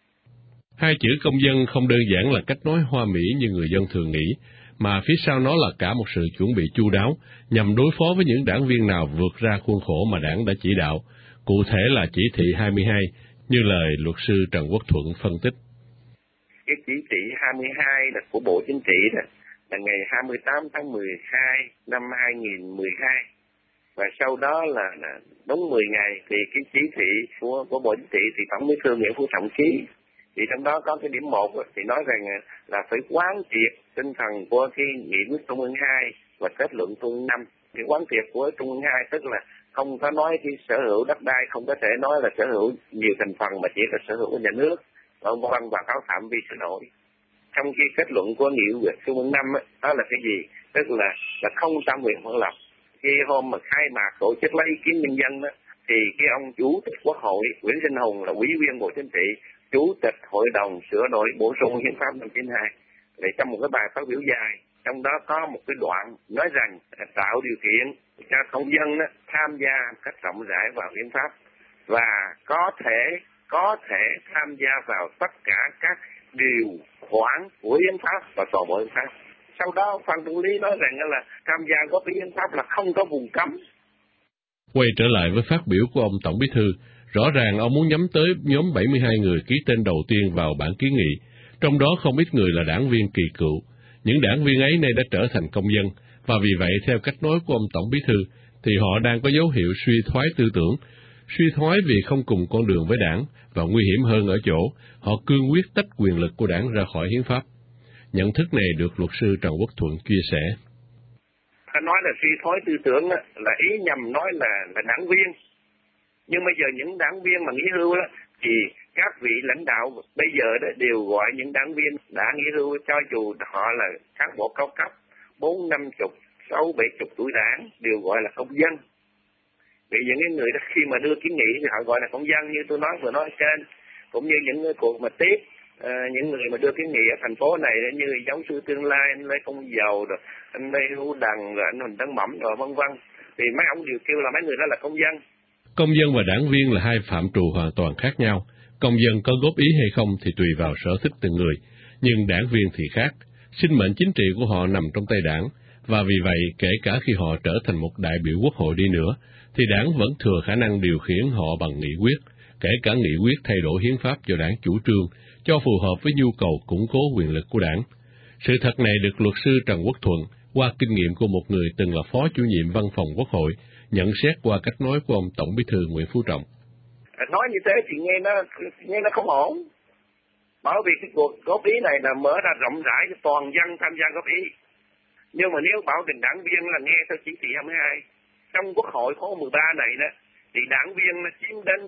Hai chữ công dân không đơn giản là cách nói hoa mỹ như người dân thường nghĩ, mà phía sau nó là cả một sự chuẩn bị chu đáo nhằm đối phó với những đảng viên nào vượt ra khuôn khổ mà đảng đã chỉ đạo. Cụ thể là chỉ thị 22, như lời luật sư Trần Quốc Thuận phân tích. Cái chỉ thị 22 là của Bộ Chính trị đó, là ngày 28 tháng 12 năm 2012. Và sau đó là đúng 10 ngày thì cái chỉ thị của Bộ Chính trị thì Tổng Bí thư Nguyễn Phú Trọng ký. Thì trong đó có cái điểm 1 thì nói rằng là phải quán triệt tinh thần của cái nghị quyết Trung ương 2 và kết luận Trung ương 5. Cái quán triệt của Trung ương 2 tức là không có nói cái sở hữu đất đai, không có thể nói là sở hữu nhiều thành phần mà chỉ là sở hữu của nhà nước, và có phạm vi sửa đổi. Trong cái kết luận của nghị quyết Trung ương 5 đó là cái gì? Tức là không tam quyền phân lập. Khi hôm mà khai mạc tổ chức lấy ý kiến nhân dân đó, thì cái ông Chủ tịch Quốc hội Nguyễn Sinh Hùng là Ủy viên Bộ Chính trị, Chủ tịch Hội đồng sửa đổi bổ sung hiến pháp năm 92, để trong một cái bài phát biểu dài, trong đó có một cái đoạn nói rằng tạo điều kiện cho công dân đó, tham gia một cách rộng rãi vào hiến pháp và có thể tham gia vào tất cả các điều khoản của hiến pháp và toàn bộ hiến pháp. Sau đó Phan Trung Lý nói rằng là tham gia góp ý hiến pháp là không có vùng cấm. Quay trở lại với phát biểu của ông Tổng Bí thư, rõ ràng ông muốn nhắm tới nhóm 72 người ký tên đầu tiên vào bản kiến nghị, trong đó không ít người là đảng viên kỳ cựu. Những đảng viên ấy nay đã trở thành công dân, và vì vậy theo cách nói của ông Tổng Bí thư, thì họ đang có dấu hiệu suy thoái tư tưởng, suy thoái vì không cùng con đường với đảng, và nguy hiểm hơn ở chỗ, họ cương quyết tách quyền lực của đảng ra khỏi hiến pháp. Nhận thức này được luật sư Trần Quốc Thuận chia sẻ. Nói là suy thoái tư tưởng là ý nhằm nói là đảng viên. Nhưng bây giờ những đảng viên mà nghỉ hưu đó, thì các vị lãnh đạo bây giờ đó đều gọi những đảng viên đã nghỉ hưu, cho dù họ là cán bộ cao cấp 40, 50, 60, 70 tuổi đảng, đều gọi là công dân. Vì những cái người đó khi mà đưa kiến nghị thì họ gọi là công dân, như tôi vừa nói trên, cũng như những cái cuộc mà tiếp những người mà đưa kiến nghị ở thành phố này như giáo sư Tương Lai, anh Lê Công Dầu, rồi anh Lê Hữu Đằng, rồi anh Huỳnh Tấn Mẩm, rồi vân vân, thì mấy ông đều kêu là mấy người đó là công dân. Công dân và đảng viên là hai phạm trù hoàn toàn khác nhau. Công dân có góp ý hay không thì tùy vào sở thích từng người, nhưng đảng viên thì khác. Sinh mệnh chính trị của họ nằm trong tay đảng, và vì vậy kể cả khi họ trở thành một đại biểu quốc hội đi nữa, thì đảng vẫn thừa khả năng điều khiển họ bằng nghị quyết, kể cả nghị quyết thay đổi hiến pháp do đảng chủ trương, cho phù hợp với nhu cầu củng cố quyền lực của đảng. Sự thật này được luật sư Trần Quốc Thuận, qua kinh nghiệm của một người từng là phó chủ nhiệm văn phòng Quốc hội, nhận xét qua cách nói của ông Tổng Bí thư Nguyễn Phú Trọng. Nói như thế thì nghe nó không ổn. Bởi vì cái cuộc góp ý này là mở ra rộng rãi cho toàn dân tham gia góp ý. Nhưng mà nếu bảo định đảng viên là nghe theo chỉ thị 22, trong Quốc hội khóa 13 này đó, thì đảng viên nó chiếm đến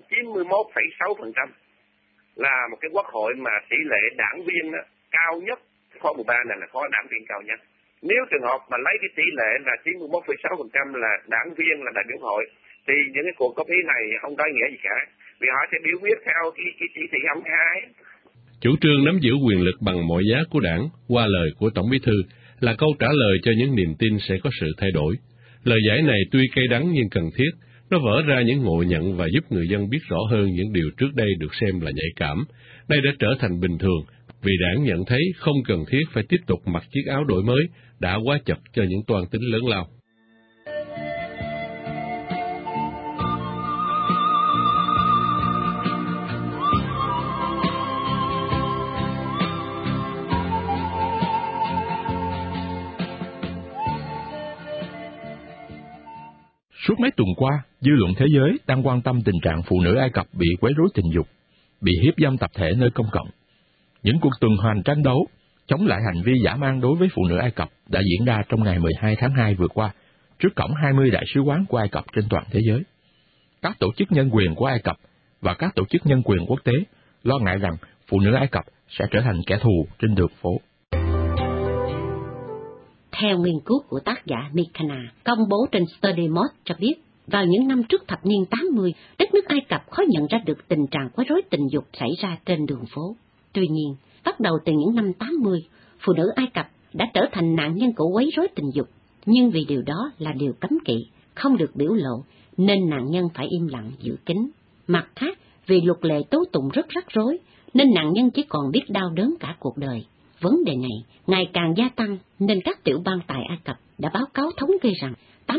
91,6%. Là một cái Quốc hội mà tỷ lệ đảng viên đó, cao nhất, khóa 13 này là có đảng viên cao nhất. Nếu trường hợp mà lấy cái tỷ lệ là 91,6% là đảng viên là đại biểu hội, thì những cái cuộc góp ý này không có ý nghĩa gì cả, vì họ sẽ biểu quyết theo cái chỉ thị 22. Chủ trương nắm giữ quyền lực bằng mọi giá của đảng, qua lời của Tổng Bí thư, là câu trả lời cho những niềm tin sẽ có sự thay đổi. Lời giải này tuy cay đắng nhưng cần thiết, nó vỡ ra những ngộ nhận và giúp người dân biết rõ hơn những điều trước đây được xem là nhạy cảm. Đây đã trở thành bình thường, vì đảng nhận thấy không cần thiết phải tiếp tục mặc chiếc áo đổi mới, đã quá chật cho những toan tính lớn lao. Suốt mấy tuần qua, dư luận thế giới đang quan tâm tình trạng phụ nữ Ai Cập bị quấy rối tình dục, bị hiếp dâm tập thể nơi công cộng. Những cuộc tuần hành tranh đấu chống lại hành vi dã man đối với phụ nữ Ai Cập đã diễn ra trong ngày 12 tháng 2 vừa qua, trước cổng 20 đại sứ quán của Ai Cập trên toàn thế giới. Các tổ chức nhân quyền của Ai Cập và các tổ chức nhân quyền quốc tế lo ngại rằng phụ nữ Ai Cập sẽ trở thành kẻ thù trên đường phố. Theo nghiên cứu của tác giả Mikana, công bố trên StudyMod cho biết, vào những năm trước thập niên 80, đất nước Ai Cập khó nhận ra được tình trạng quấy rối tình dục xảy ra trên đường phố. Tuy nhiên, bắt đầu từ những năm 80, phụ nữ Ai Cập đã trở thành nạn nhân của quấy rối tình dục, nhưng vì điều đó là điều cấm kỵ, không được biểu lộ, nên nạn nhân phải im lặng giữ kín. Mặt khác, vì luật lệ tố tụng rất rắc rối, nên nạn nhân chỉ còn biết đau đớn cả cuộc đời. Vấn đề này ngày càng gia tăng, nên các tiểu bang tại Ai Cập đã báo cáo thống kê rằng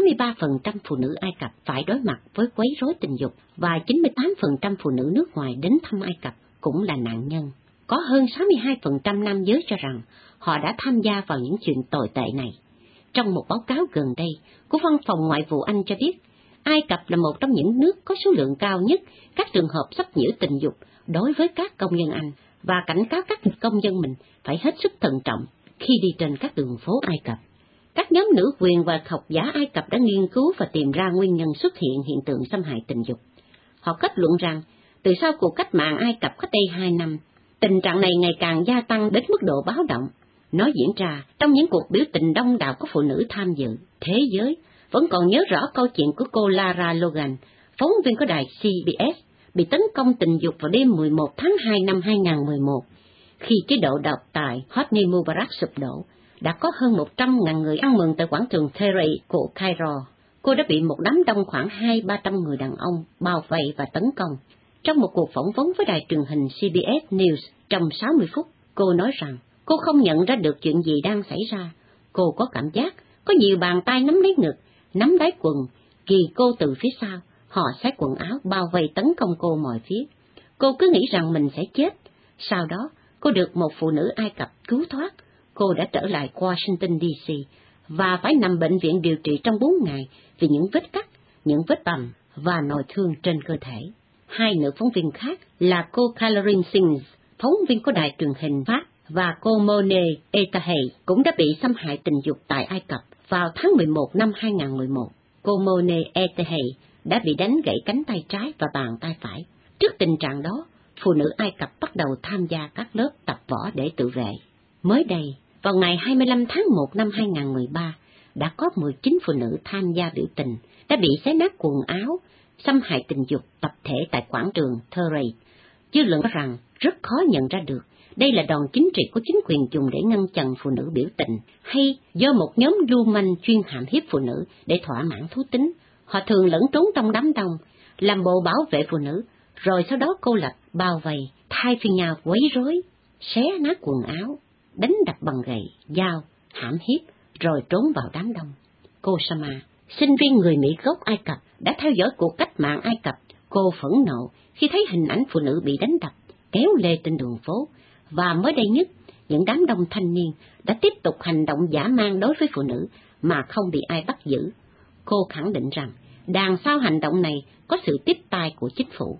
83% phụ nữ Ai Cập phải đối mặt với quấy rối tình dục và 98% phụ nữ nước ngoài đến thăm Ai Cập cũng là nạn nhân. Có hơn 62% nam giới cho rằng họ đã tham gia vào những chuyện tồi tệ này. Trong một báo cáo gần đây của Văn phòng Ngoại vụ Anh cho biết, Ai Cập là một trong những nước có số lượng cao nhất các trường hợp xâm nhiễm tình dục đối với các công dân Anh, và cảnh cáo các công dân mình phải hết sức thận trọng khi đi trên các đường phố Ai Cập. Các nhóm nữ quyền và học giả Ai Cập đã nghiên cứu và tìm ra nguyên nhân xuất hiện tượng xâm hại tình dục. Họ kết luận rằng, từ sau cuộc cách mạng Ai Cập cách đây 2 năm, tình trạng này ngày càng gia tăng đến mức độ báo động. Nó diễn ra trong những cuộc biểu tình đông đảo có phụ nữ tham dự. Thế giới vẫn còn nhớ rõ câu chuyện của cô Lara Logan, phóng viên của đài CBS, bị tấn công tình dục vào đêm 11 tháng 2 năm 2011. Khi chế độ độc tài Hosni Mubarak sụp đổ, đã có hơn 100.000 người ăn mừng tại quảng trường Tahrir của Cairo. Cô đã bị một đám đông khoảng 200-300 người đàn ông bao vây và tấn công. Trong một cuộc phỏng vấn với đài truyền hình CBS News trong 60 phút, cô nói rằng cô không nhận ra được chuyện gì đang xảy ra. Cô có cảm giác có nhiều bàn tay nắm lấy ngực, nắm đáy quần, ghi cô từ phía sau. Họ xé quần áo bao vây tấn công cô mọi phía. Cô cứ nghĩ rằng mình sẽ chết. Sau đó, cô được một phụ nữ Ai Cập cứu thoát. Cô đã trở lại Washington DC và phải nằm bệnh viện điều trị trong 4 ngày vì những vết cắt, những vết bầm và nội thương trên cơ thể. Hai nữ phóng viên khác là cô Caroline Sings, phóng viên của đài truyền hình Pháp, và cô Monet Etahey cũng đã bị xâm hại tình dục tại Ai Cập vào tháng 11 năm 2011. Cô Monet Etahey đã bị đánh gãy cánh tay trái và bàn tay phải. Trước tình trạng đó, phụ nữ Ai Cập bắt đầu tham gia các lớp tập võ để tự vệ. Mới đây, vào ngày 25 tháng 1 năm 2013, đã có 19 phụ nữ tham gia biểu tình, đã bị xé nát quần áo, xâm hại tình dục tập thể tại quảng trường Tahrir. Dư luận nói rằng rất khó nhận ra được đây là đòn chính trị của chính quyền dùng để ngăn chặn phụ nữ biểu tình, hay do một nhóm lưu manh chuyên hãm hiếp phụ nữ để thỏa mãn thú tính. Họ thường lẫn trốn trong đám đông, làm bộ bảo vệ phụ nữ, rồi sau đó cô lập, bao vây, thay phiên nhau quấy rối, xé nát quần áo, đánh đập bằng gậy, dao, hãm hiếp, rồi trốn vào đám đông. Cô Sama, sinh viên người Mỹ gốc Ai Cập, đã theo dõi cuộc cách mạng Ai Cập. Cô phẫn nộ khi thấy hình ảnh phụ nữ bị đánh đập, kéo lê trên đường phố, và mới đây nhất, những đám đông thanh niên đã tiếp tục hành động dã man đối với phụ nữ mà không bị ai bắt giữ. Cô khẳng định rằng, đằng sau hành động này có sự tiếp tay của chính phủ.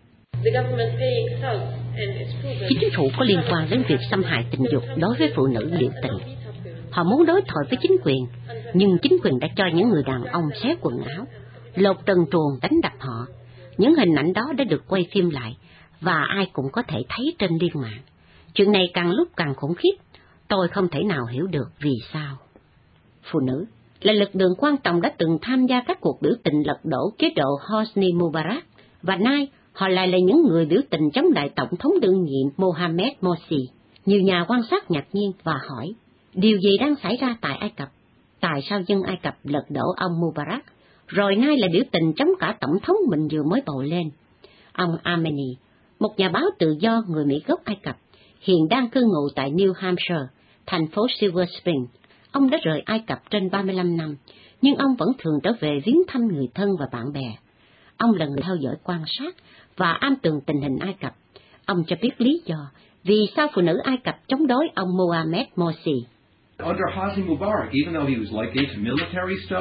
Chính phủ có liên quan đến việc xâm hại tình dục đối với phụ nữ biểu tình. Họ muốn đối thoại với chính quyền, nhưng chính quyền đã cho những người đàn ông xé quần áo, lột trần truồng đánh đập họ. Những hình ảnh đó đã được quay phim lại, và ai cũng có thể thấy trên liên mạng. Chuyện này càng lúc càng khủng khiếp. Tôi không thể nào hiểu được vì sao. Phụ nữ là lực lượng quan trọng đã từng tham gia các cuộc biểu tình lật đổ chế độ Hosni Mubarak, và nay họ lại là những người biểu tình chống lại Tổng thống đương nhiệm Mohamed Morsi. Nhiều nhà quan sát ngạc nhiên và hỏi, điều gì đang xảy ra tại Ai Cập? Tại sao dân Ai Cập lật đổ ông Mubarak, rồi nay là biểu tình chống cả Tổng thống mình vừa mới bầu lên? Ông Ameni, một nhà báo tự do người Mỹ gốc Ai Cập, hiện đang cư ngụ tại New Hampshire, thành phố Silver Spring. Ông đã rời Ai Cập trên 35 năm, nhưng ông vẫn thường trở về viếng thăm người thân và bạn bè. Ông là người theo dõi quan sát và am tường tình hình Ai Cập. Ông cho biết lý do vì sao phụ nữ Ai Cập chống đối ông Mohamed Morsi. Under Hosni Mubarak, even though he was like into military stuff,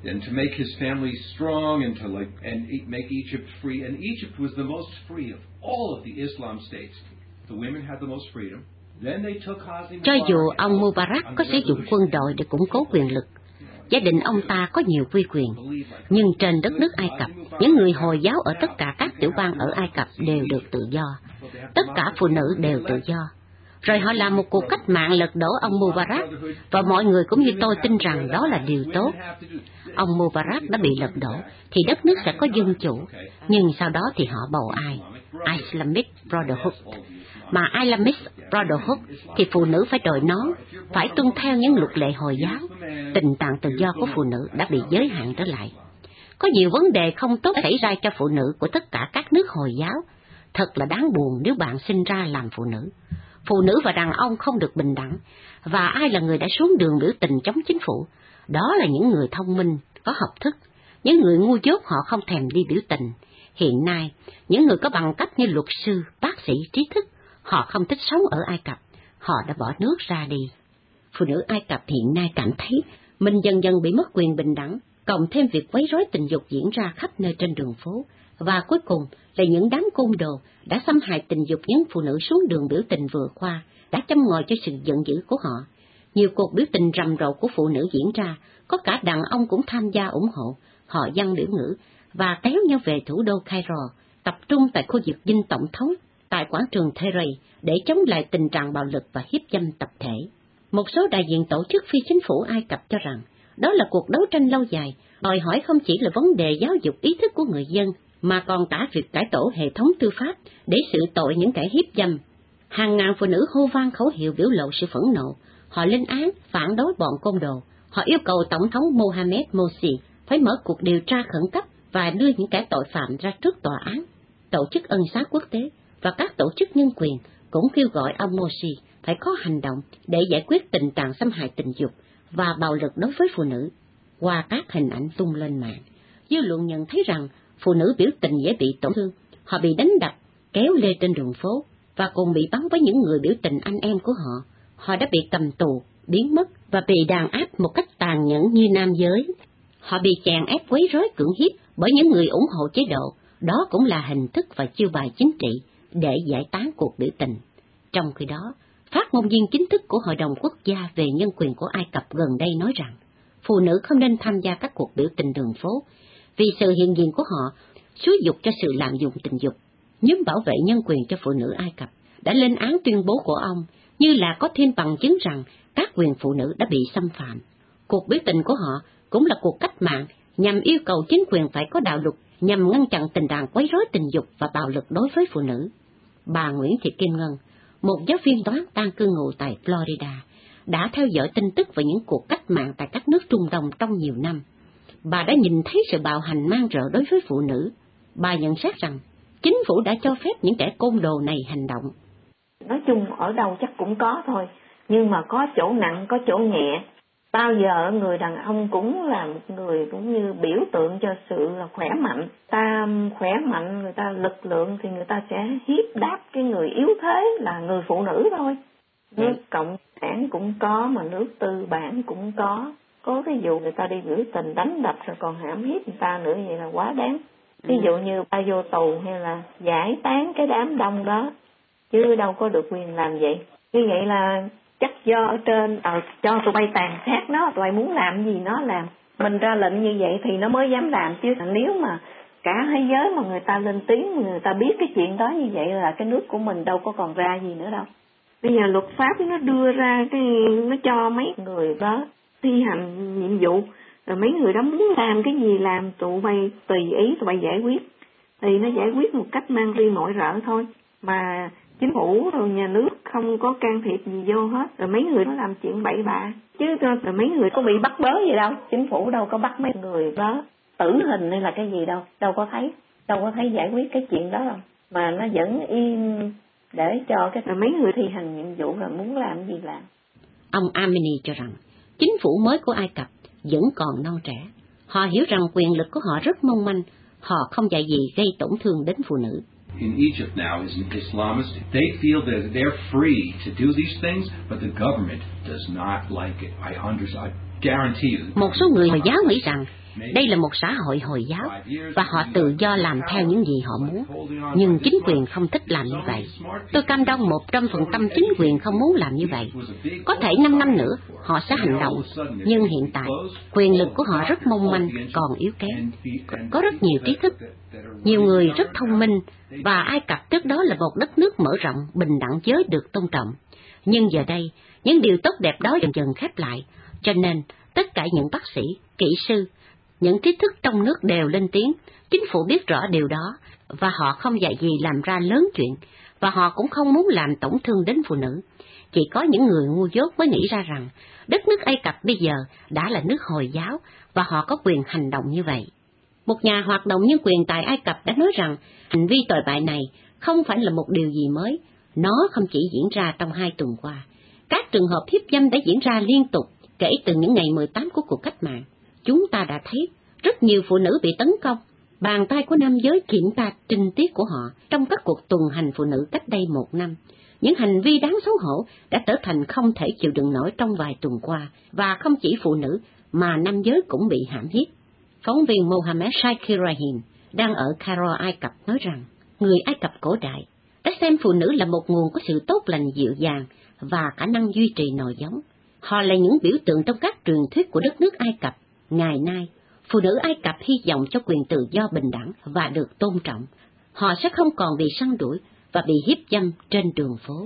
and to make his family strong and to make Egypt free. And Egypt was the most free of all of the Islam states. The women had the most freedom. Then they took Hosni Mubarak. Cho dù ông Mubarak có sử dụng quân đội để củng cố quyền lực, gia đình ông ta có nhiều uy quyền, nhưng trên đất nước Ai Cập, những người Hồi giáo ở tất cả các tiểu bang ở Ai Cập đều được tự do. Tất cả phụ nữ đều tự do. Rồi họ làm một cuộc cách mạng lật đổ ông Mubarak, và mọi người cũng như tôi tin rằng đó là điều tốt. Ông Mubarak đã bị lật đổ, thì đất nước sẽ có dân chủ, nhưng sau đó thì họ bầu ai? Islamic Brotherhood. Mà Islamic Brotherhood thì phụ nữ phải đội nón, phải tuân theo những luật lệ Hồi giáo. Tình trạng tự do của phụ nữ đã bị giới hạn trở lại. Có nhiều vấn đề không tốt xảy ra cho phụ nữ của tất cả các nước Hồi giáo. Thật là đáng buồn nếu bạn sinh ra làm phụ nữ. Phụ nữ và đàn ông không được bình đẳng. Và ai là người đã xuống đường biểu tình chống chính phủ? Đó là những người thông minh, có học thức. Những người ngu dốt họ không thèm đi biểu tình. Hiện nay, những người có bằng cấp như luật sư, bác sĩ, trí thức, họ không thích sống ở Ai Cập. Họ đã bỏ nước ra đi. Phụ nữ Ai Cập hiện nay cảm thấy mình dần dần bị mất quyền bình đẳng, cộng thêm việc quấy rối tình dục diễn ra khắp nơi trên đường phố. Và cuối cùng là những đám côn đồ đã xâm hại tình dục những phụ nữ xuống đường biểu tình vừa qua, đã châm ngòi cho sự giận dữ của họ. Nhiều cuộc biểu tình rầm rộ của phụ nữ diễn ra, có cả đàn ông cũng tham gia ủng hộ. Họ dâng biểu ngữ và kéo nhau về thủ đô Cairo, tập trung tại khu vực dinh tổng thống, tại quảng trường Tahrir để chống lại tình trạng bạo lực và hiếp dâm tập thể. Một số đại diện tổ chức phi chính phủ Ai Cập cho rằng đó là cuộc đấu tranh lâu dài, đòi hỏi không chỉ là vấn đề giáo dục ý thức của người dân, mà còn cả việc cải tổ hệ thống tư pháp để xử tội những kẻ hiếp dâm. Hàng ngàn phụ nữ hô vang khẩu hiệu biểu lộ sự phẫn nộ. Họ lên án, phản đối bọn côn đồ. Họ yêu cầu Tổng thống Mohamed Morsi phải mở cuộc điều tra khẩn cấp và đưa những kẻ tội phạm ra trước tòa án. Tổ chức ân xá quốc tế và các tổ chức nhân quyền cũng kêu gọi ông Morsi phải có hành động để giải quyết tình trạng xâm hại tình dục và bạo lực đối với phụ nữ. Qua các hình ảnh tung lên mạng, dư luận nhận thấy rằng phụ nữ biểu tình dễ bị tổn thương, họ bị đánh đập, kéo lê trên đường phố và cùng bị bắn với những người biểu tình anh em của họ. Họ đã bị cầm tù, biến mất và bị đàn áp một cách tàn nhẫn như nam giới. Họ bị chèn ép quấy rối cưỡng hiếp bởi những người ủng hộ chế độ. Đó cũng là hình thức và chiêu bài chính trị để giải tán cuộc biểu tình. Trong khi đó, phát ngôn viên chính thức của Hội đồng Quốc gia về Nhân quyền của Ai Cập gần đây nói rằng phụ nữ không nên tham gia các cuộc biểu tình đường phố vì sự hiện diện của họ xúi giục cho sự lạm dụng tình dục. Nhóm bảo vệ nhân quyền cho phụ nữ Ai Cập đã lên án tuyên bố của ông như là có thêm bằng chứng rằng các quyền phụ nữ đã bị xâm phạm. Cuộc biểu tình của họ cũng là cuộc cách mạng nhằm yêu cầu chính quyền phải có đạo luật nhằm ngăn chặn tình trạng quấy rối tình dục và bạo lực đối với phụ nữ. Bà Nguyễn Thị Kim Ngân, một giáo viên toán đang cư ngụ tại Florida, đã theo dõi tin tức về những cuộc cách mạng tại các nước Trung Đông trong nhiều năm. Bà đã nhìn thấy sự bạo hành man rợ đối với phụ nữ. Bà nhận xét rằng chính phủ đã cho phép những kẻ côn đồ này hành động. Nói chung ở đâu chắc cũng có thôi, nhưng mà có chỗ nặng, có chỗ nhẹ. Bao giờ người đàn ông cũng là một người cũng như biểu tượng cho sự là khỏe mạnh. Ta khỏe mạnh, người ta lực lượng thì người ta sẽ hiếp đáp cái người yếu thế là người phụ nữ thôi. Nước cộng sản cũng có, mà nước tư bản cũng có. Có cái vụ người ta đi biểu tình đánh đập rồi còn hãm hiếp người ta nữa, vậy là quá đáng. Ví dụ như ta vô tù hay là giải tán cái đám đông đó, chứ đâu có được quyền làm vậy. Như vậy là chắc do ở trên cho tụi bay tàn sát nó, tụi bay muốn làm gì nó làm. Mình ra lệnh như vậy thì nó mới dám làm, chứ nếu mà cả thế giới mà người ta lên tiếng, người ta biết cái chuyện đó như vậy là cái nước của mình đâu có còn ra gì nữa đâu. Bây giờ luật pháp nó đưa ra nó cho mấy người đó thi hành nhiệm vụ, rồi mấy người đó muốn làm cái gì làm, tụi bay tùy ý, tụi bay giải quyết. Thì nó giải quyết một cách mang ri mọi rợ thôi. Mà chính phủ rồi nhà nước không có can thiệp gì vô hết, rồi mấy người nó làm chuyện bậy bạ. Chứ rồi mấy người có bị bắt bớ gì đâu, chính phủ đâu có bắt mấy người đó tử hình hay là cái gì đâu, đâu có thấy giải quyết cái chuyện đó đâu. Mà nó vẫn im để cho rồi mấy người thi hành nhiệm vụ rồi muốn làm gì làm. Ông Amini cho rằng chính phủ mới của Ai Cập vẫn còn non trẻ. Họ hiểu rằng quyền lực của họ rất mong manh, họ không dạy gì gây tổn thương đến phụ nữ. In Egypt now is an Islamist. They feel that they're free to do these things, but the government does not like it. I Một số người Hồi giáo nghĩ rằng đây là một xã hội Hồi giáo và họ tự do làm theo những gì họ muốn. Nhưng chính quyền không thích làm như vậy. Tôi cam đoan 100% chính quyền không muốn làm như vậy. Có thể 5 năm nữa họ sẽ hành động, nhưng hiện tại quyền lực của họ rất mong manh, còn yếu kém. Có rất nhiều trí thức, nhiều người rất thông minh, và Ai Cập trước đó là một đất nước mở rộng, bình đẳng giới được tôn trọng. Nhưng giờ đây, những điều tốt đẹp đó dần dần khép lại, cho nên tất cả những bác sĩ, kỹ sư, những trí thức trong nước đều lên tiếng. Chính phủ biết rõ điều đó, và họ không dạy gì làm ra lớn chuyện, và họ cũng không muốn làm tổn thương đến phụ nữ. Chỉ có những người ngu dốt mới nghĩ ra rằng đất nước Ai Cập bây giờ đã là nước Hồi giáo, và họ có quyền hành động như vậy. Một nhà hoạt động nhân quyền tại Ai Cập đã nói rằng hành vi tồi bại này không phải là một điều gì mới. Nó không chỉ diễn ra trong 2 tuần qua. Các trường hợp hiếp dâm đã diễn ra liên tục kể từ những ngày 18 của cuộc cách mạng. Chúng ta đã thấy rất nhiều phụ nữ bị tấn công. Bàn tay của nam giới kiểm tra trinh tiết của họ trong các cuộc tuần hành phụ nữ cách đây 1 năm. Những hành vi đáng xấu hổ đã trở thành không thể chịu đựng nổi trong vài tuần qua, và không chỉ phụ nữ mà nam giới cũng bị hãm hiếp. Phóng viên Mohammed Shakirahin đang ở Cairo, Ai Cập nói rằng người Ai Cập cổ đại đã xem phụ nữ là một nguồn có sự tốt lành dịu dàng và khả năng duy trì nòi giống. Họ là những biểu tượng trong các truyền thuyết của đất nước Ai Cập. Ngày nay, phụ nữ Ai Cập hy vọng cho quyền tự do bình đẳng và được tôn trọng. Họ sẽ không còn bị săn đuổi và bị hiếp dâm trên đường phố.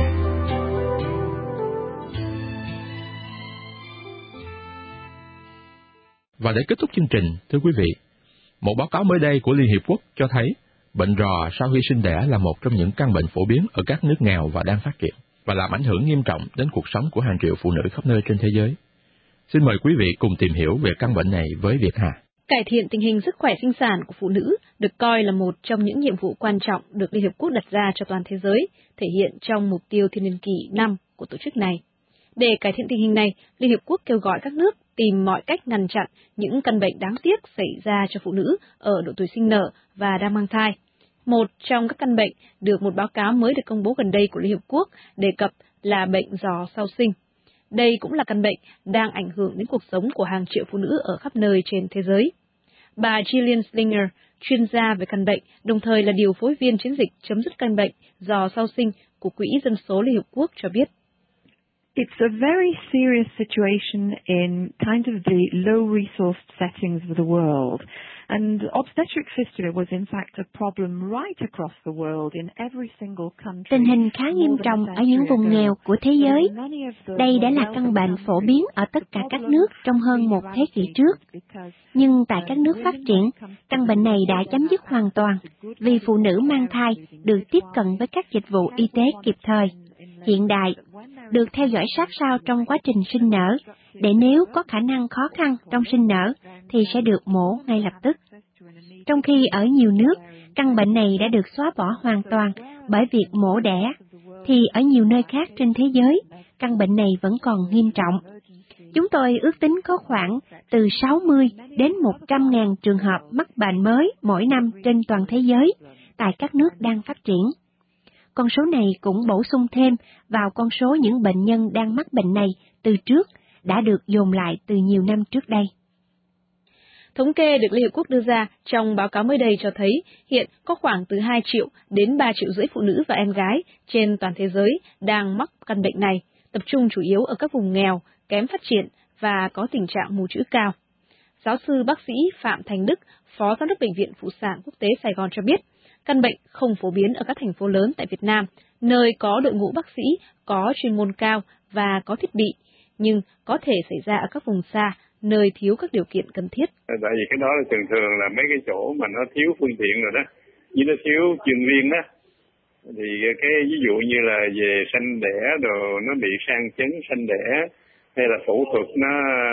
Và để kết thúc chương trình, thưa quý vị, một báo cáo mới đây của Liên Hiệp Quốc cho thấy bệnh rò sau khi sinh đẻ là một trong những căn bệnh phổ biến ở các nước nghèo và đang phát triển, và làm ảnh hưởng nghiêm trọng đến cuộc sống của hàng triệu phụ nữ khắp nơi trên thế giới. Xin mời quý vị cùng tìm hiểu về căn bệnh này với Việt Hà. Cải thiện tình hình sức khỏe sinh sản của phụ nữ được coi là một trong những nhiệm vụ quan trọng được Liên Hiệp Quốc đặt ra cho toàn thế giới, thể hiện trong mục tiêu thiên niên kỷ 5 của tổ chức này. Để cải thiện tình hình này, Liên Hiệp Quốc kêu gọi các nước tìm mọi cách ngăn chặn những căn bệnh đáng tiếc xảy ra cho phụ nữ ở độ tuổi sinh nở và đang mang thai. Một trong các căn bệnh được một báo cáo mới được công bố gần đây của Liên Hiệp Quốc đề cập là bệnh giò sau sinh. Đây cũng là căn bệnh đang ảnh hưởng đến cuộc sống của hàng triệu phụ nữ ở khắp nơi trên thế giới. Bà Gillian Slinger, chuyên gia về căn bệnh, đồng thời là điều phối viên chiến dịch chấm dứt căn bệnh giò sau sinh của Quỹ Dân số Liên Hiệp Quốc cho biết. It's a very serious situation in kind of the low-resourced settings of the world. And obstetric fistula was in fact a problem right across the world in every single country. Tình hình khá nghiêm trọng ở những vùng nghèo của thế giới. Đây đã là căn bệnh phổ biến ở tất cả các nước trong hơn 1 thế kỷ trước. Nhưng tại các nước phát triển, căn bệnh này đã chấm dứt hoàn toàn vì phụ nữ mang thai được tiếp cận với các dịch vụ y tế kịp thời, hiện đại, được theo dõi sát sao trong quá trình sinh nở, để nếu có khả năng khó khăn trong sinh nở thì sẽ được mổ ngay lập tức. Trong khi ở nhiều nước, căn bệnh này đã được xóa bỏ hoàn toàn bởi việc mổ đẻ, thì ở nhiều nơi khác trên thế giới, căn bệnh này vẫn còn nghiêm trọng. Chúng tôi ước tính có khoảng từ 60 đến 100.000 trường hợp mắc bệnh mới mỗi năm trên toàn thế giới tại các nước đang phát triển. Con số này cũng bổ sung thêm vào con số những bệnh nhân đang mắc bệnh này từ trước đã được dồn lại từ nhiều năm trước đây. Thống kê được Liên Hiệp Quốc đưa ra trong báo cáo mới đây cho thấy hiện có khoảng từ 2 triệu đến 3,5 triệu phụ nữ và em gái trên toàn thế giới đang mắc căn bệnh này, tập trung chủ yếu ở các vùng nghèo, kém phát triển và có tình trạng mù chữ cao. Giáo sư bác sĩ Phạm Thành Đức, Phó Giám đốc Bệnh viện Phụ sản Quốc tế Sài Gòn cho biết, căn bệnh không phổ biến ở các thành phố lớn tại Việt Nam, nơi có đội ngũ bác sĩ có chuyên môn cao và có thiết bị, nhưng có thể xảy ra ở các vùng xa, nơi thiếu các điều kiện cần thiết. Tại vì cái đó là thường là mấy cái chỗ mà nó thiếu phương tiện rồi đó, như nó thiếu chuyên viên đó, thì cái ví dụ như là về sanh đẻ đồ nó bị sang chấn sanh đẻ, hay là phẫu thuật nó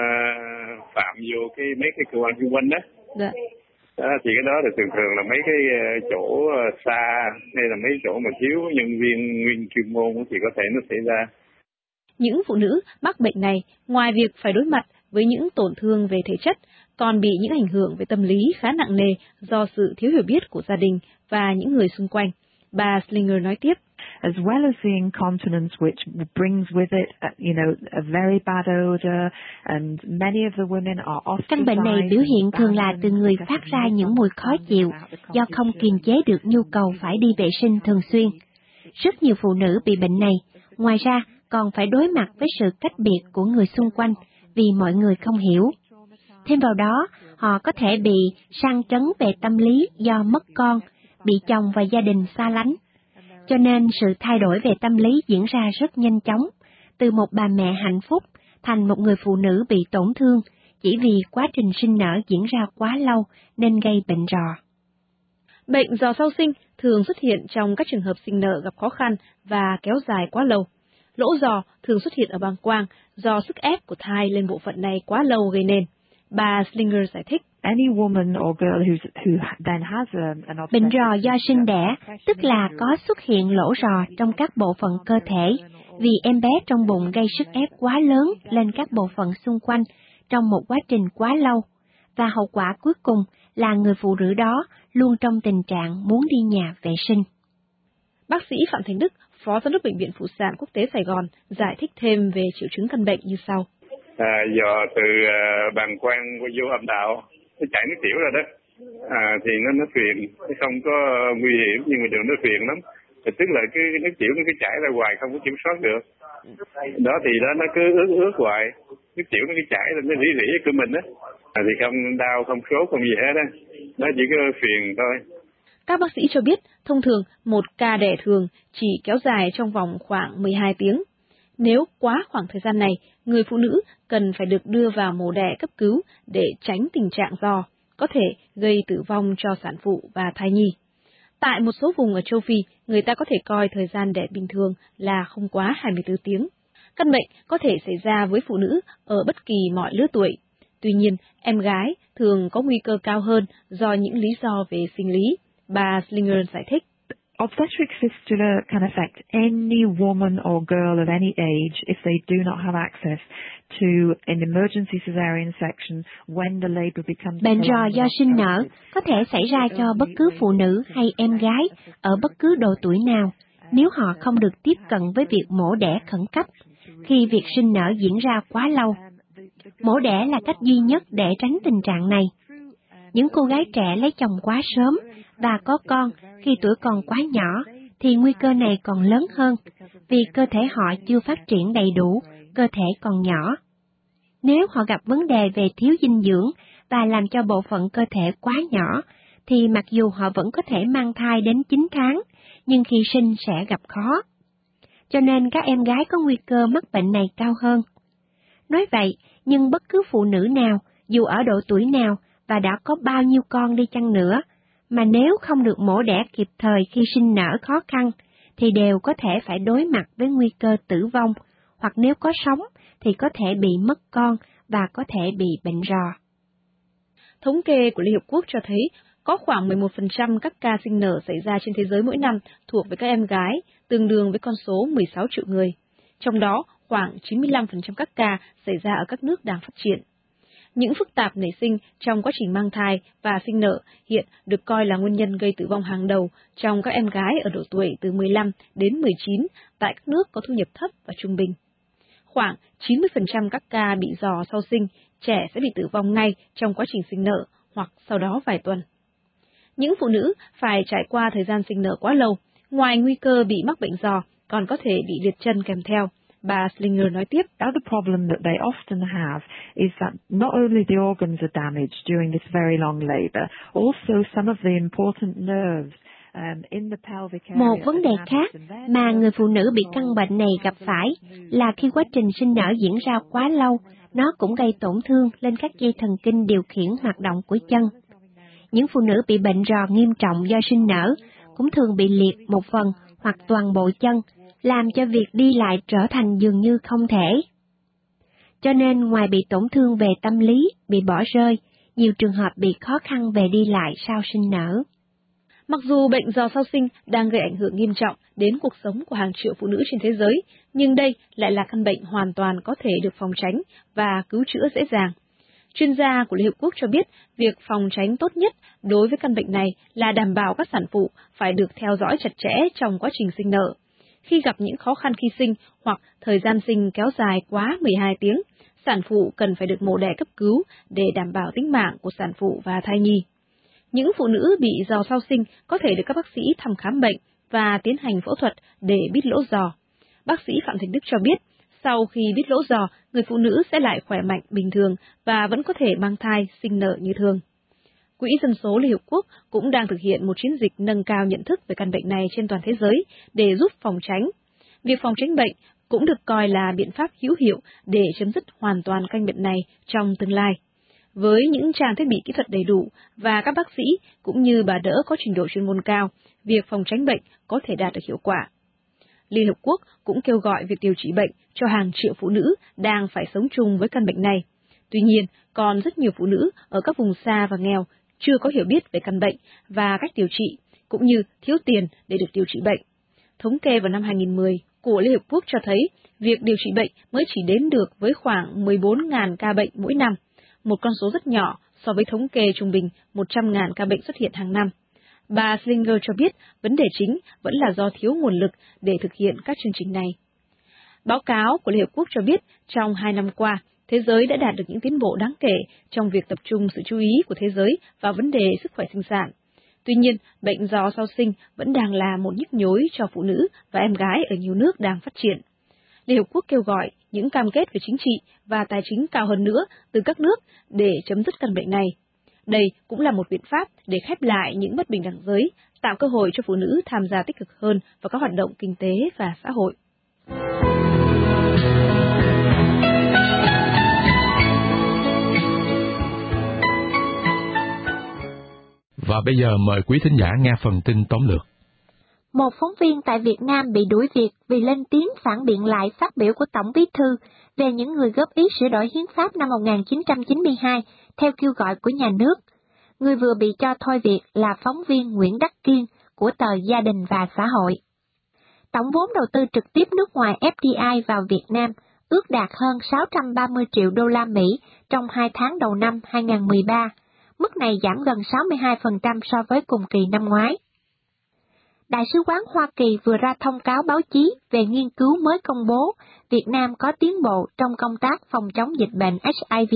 phạm vô mấy cái cơ quan xung quanh đó. Dạ. Đó, thì cái đó là thường là mấy cái chỗ xa hay là mấy chỗ mà thiếu nhân viên nguyên chuyên môn thì có thể nó xảy ra. Những phụ nữ mắc bệnh này, ngoài việc phải đối mặt với những tổn thương về thể chất, còn bị những ảnh hưởng về tâm lý khá nặng nề do sự thiếu hiểu biết của gia đình và những người xung quanh. Bà Slinger nói tiếp. as well as the incontinence which brings with it, a very bad odor, and many of the women are ostracized. Căn bệnh này biểu hiện thường là từ người phát ra những mùi khó chịu do không kiềm chế được nhu cầu phải đi vệ sinh thường xuyên. Rất nhiều phụ nữ bị bệnh này, ngoài ra còn phải đối mặt với sự cách biệt của người xung quanh vì mọi người không hiểu. Thêm vào đó, họ có thể bị sang trấn về tâm lý do mất con, bị chồng và gia đình xa lánh. Cho nên sự thay đổi về tâm lý diễn ra rất nhanh chóng, từ một bà mẹ hạnh phúc thành một người phụ nữ bị tổn thương chỉ vì quá trình sinh nở diễn ra quá lâu nên gây bệnh rò. Bệnh rò sau sinh thường xuất hiện trong các trường hợp sinh nở gặp khó khăn và kéo dài quá lâu. Lỗ rò thường xuất hiện ở bàng quang do sức ép của thai lên bộ phận này quá lâu gây nên. Bà Slinger giải thích. Bệnh rò do sinh đẻ, tức là có xuất hiện lỗ rò trong các bộ phận cơ thể, vì em bé trong bụng gây sức ép quá lớn lên các bộ phận xung quanh trong một quá trình quá lâu, và hậu quả cuối cùng là người phụ nữ đó luôn trong tình trạng muốn đi nhà vệ sinh. Bác sĩ Phạm Thành Đức, Phó Giám đốc Bệnh viện Phụ sản Quốc tế Sài Gòn, giải thích thêm về triệu chứng căn bệnh như sau. Dò từ bàng quang qua vô âm đạo, nó chảy nước tiểu ra đó, thì nó truyền, nó không có nguy hiểm nhưng mà đường nó truyền lắm. Tức là cái nước tiểu nó cứ chảy ra hoài không có kiểm soát được. Đó thì nó cứ ướt hoài, nước tiểu nó cứ chảy ra, nó rỉ rỉ của mình á. Thì không đau, không sốt, không gì hết á. Nó chỉ có phiền thôi. Các bác sĩ cho biết, thông thường một ca đẻ thường chỉ kéo dài trong vòng khoảng 12 tiếng. Nếu quá khoảng thời gian này, người phụ nữ cần phải được đưa vào mổ đẻ cấp cứu để tránh tình trạng rò, có thể gây tử vong cho sản phụ và thai nhi. Tại một số vùng ở châu Phi, người ta có thể coi thời gian đẻ bình thường là không quá 24 tiếng. Căn bệnh có thể xảy ra với phụ nữ ở bất kỳ mọi lứa tuổi. Tuy nhiên, em gái thường có nguy cơ cao hơn do những lý do về sinh lý. Bà Slinger giải thích. Obstetric fistula can affect any woman or girl of any age if they do not have access to an emergency cesarean section when the labor becomes. Bệnh rò do sinh nở có thể xảy ra cho bất cứ phụ nữ hay em gái ở bất cứ độ tuổi nào nếu họ không được tiếp cận với việc mổ đẻ khẩn cấp khi việc sinh nở diễn ra quá lâu. Mổ đẻ là cách duy nhất để tránh tình trạng này. Những cô gái trẻ lấy chồng quá sớm và có con khi tuổi còn quá nhỏ, thì nguy cơ này còn lớn hơn, vì cơ thể họ chưa phát triển đầy đủ, cơ thể còn nhỏ. Nếu họ gặp vấn đề về thiếu dinh dưỡng và làm cho bộ phận cơ thể quá nhỏ, thì mặc dù họ vẫn có thể mang thai đến 9 tháng, nhưng khi sinh sẽ gặp khó. Cho nên các em gái có nguy cơ mắc bệnh này cao hơn. Nói vậy, nhưng bất cứ phụ nữ nào, dù ở độ tuổi nào và đã có bao nhiêu con đi chăng nữa, mà nếu không được mổ đẻ kịp thời khi sinh nở khó khăn, thì đều có thể phải đối mặt với nguy cơ tử vong, hoặc nếu có sống thì có thể bị mất con và có thể bị bệnh rò. Thống kê của Liên Hợp Quốc cho thấy có khoảng 11% các ca sinh nở xảy ra trên thế giới mỗi năm thuộc về các em gái, tương đương với con số 16 triệu người. Trong đó, khoảng 95% các ca xảy ra ở các nước đang phát triển. Những phức tạp nảy sinh trong quá trình mang thai và sinh nở hiện được coi là nguyên nhân gây tử vong hàng đầu trong các em gái ở độ tuổi từ 15 đến 19 tại các nước có thu nhập thấp và trung bình. Khoảng 90% các ca bị rò sau sinh, trẻ sẽ bị tử vong ngay trong quá trình sinh nở hoặc sau đó vài tuần. Những phụ nữ phải trải qua thời gian sinh nở quá lâu, ngoài nguy cơ bị mắc bệnh rò, còn có thể bị liệt chân kèm theo. Bà Slinger nói tiếp. The other problem that they often have is that not only the organs are damaged during this very long labor, also some of the important nerves in the pelvic area. Một vấn đề khác mà người phụ nữ bị căn bệnh này gặp phải là khi quá trình sinh nở diễn ra quá lâu, nó cũng gây tổn thương lên các dây thần kinh điều khiển hoạt động của chân. Những phụ nữ bị bệnh rò nghiêm trọng do sinh nở cũng thường bị liệt một phần hoặc toàn bộ chân, làm cho việc đi lại trở thành dường như không thể. Cho nên ngoài bị tổn thương về tâm lý, bị bỏ rơi, nhiều trường hợp bị khó khăn về đi lại sau sinh nở. Mặc dù bệnh rò sau sinh đang gây ảnh hưởng nghiêm trọng đến cuộc sống của hàng triệu phụ nữ trên thế giới, nhưng đây lại là căn bệnh hoàn toàn có thể được phòng tránh và cứu chữa dễ dàng. Chuyên gia của Liên Hợp Quốc cho biết, việc phòng tránh tốt nhất đối với căn bệnh này là đảm bảo các sản phụ phải được theo dõi chặt chẽ trong quá trình sinh nở. khi gặp những khó khăn khi sinh hoặc thời gian sinh kéo dài quá 12 tiếng, sản phụ cần phải được mổ đẻ cấp cứu để đảm bảo tính mạng của sản phụ và thai nhi. Những phụ nữ bị giò sau sinh có thể được các bác sĩ thăm khám bệnh và tiến hành phẫu thuật để bít lỗ giò. Bác sĩ Phạm Thành Đức cho biết, sau khi bít lỗ giò, người phụ nữ sẽ lại khỏe mạnh bình thường và vẫn có thể mang thai, sinh nở như thường. Quỹ Dân số Liên Hợp Quốc cũng đang thực hiện một chiến dịch nâng cao nhận thức về căn bệnh này trên toàn thế giới để giúp phòng tránh. Việc phòng tránh bệnh cũng được coi là biện pháp hữu hiệu để chấm dứt hoàn toàn căn bệnh này trong tương lai. Với những trang thiết bị kỹ thuật đầy đủ và các bác sĩ cũng như bà đỡ có trình độ chuyên môn cao, việc phòng tránh bệnh có thể đạt được hiệu quả. Liên Hợp Quốc cũng kêu gọi việc điều trị bệnh cho hàng triệu phụ nữ đang phải sống chung với căn bệnh này. Tuy nhiên, còn rất nhiều phụ nữ ở các vùng xa và nghèo chưa có hiểu biết về căn bệnh và cách điều trị, cũng như thiếu tiền để được điều trị bệnh. Thống kê vào năm 2010 của Liên Hợp Quốc cho thấy việc điều trị bệnh mới chỉ đến được với khoảng 14.000 ca bệnh mỗi năm, một con số rất nhỏ so với thống kê trung bình 100.000 ca bệnh xuất hiện hàng năm. Bà Slinger cho biết vấn đề chính vẫn là do thiếu nguồn lực để thực hiện các chương trình này. Báo cáo của Liên Hợp Quốc cho biết trong 2 năm qua, thế giới đã đạt được những tiến bộ đáng kể trong việc tập trung sự chú ý của thế giới vào vấn đề sức khỏe sinh sản. Tuy nhiên, bệnh giò sau sinh vẫn đang là một nhức nhối cho phụ nữ và em gái ở nhiều nước đang phát triển. Liên Hợp Quốc kêu gọi những cam kết về chính trị và tài chính cao hơn nữa từ các nước để chấm dứt căn bệnh này. Đây cũng là một biện pháp để khép lại những bất bình đẳng giới, tạo cơ hội cho phụ nữ tham gia tích cực hơn vào các hoạt động kinh tế và xã hội. Và bây giờ mời quý thính giả nghe phần tin tóm lược. Một phóng viên tại Việt Nam bị đuổi việc vì lên tiếng phản biện lại phát biểu của Tổng Bí thư về những người góp ý sửa đổi hiến pháp năm 1992 theo kêu gọi của nhà nước. Người vừa bị cho thôi việc là phóng viên Nguyễn Đắc Kiên của tờ Gia đình và Xã hội. Tổng vốn đầu tư trực tiếp nước ngoài FDI vào Việt Nam ước đạt hơn 630 triệu đô la Mỹ trong 2 tháng đầu năm 2013. Mức này giảm gần 62% so với cùng kỳ năm ngoái. Đại sứ quán Hoa Kỳ vừa ra thông cáo báo chí về nghiên cứu mới công bố Việt Nam có tiến bộ trong công tác phòng chống dịch bệnh HIV.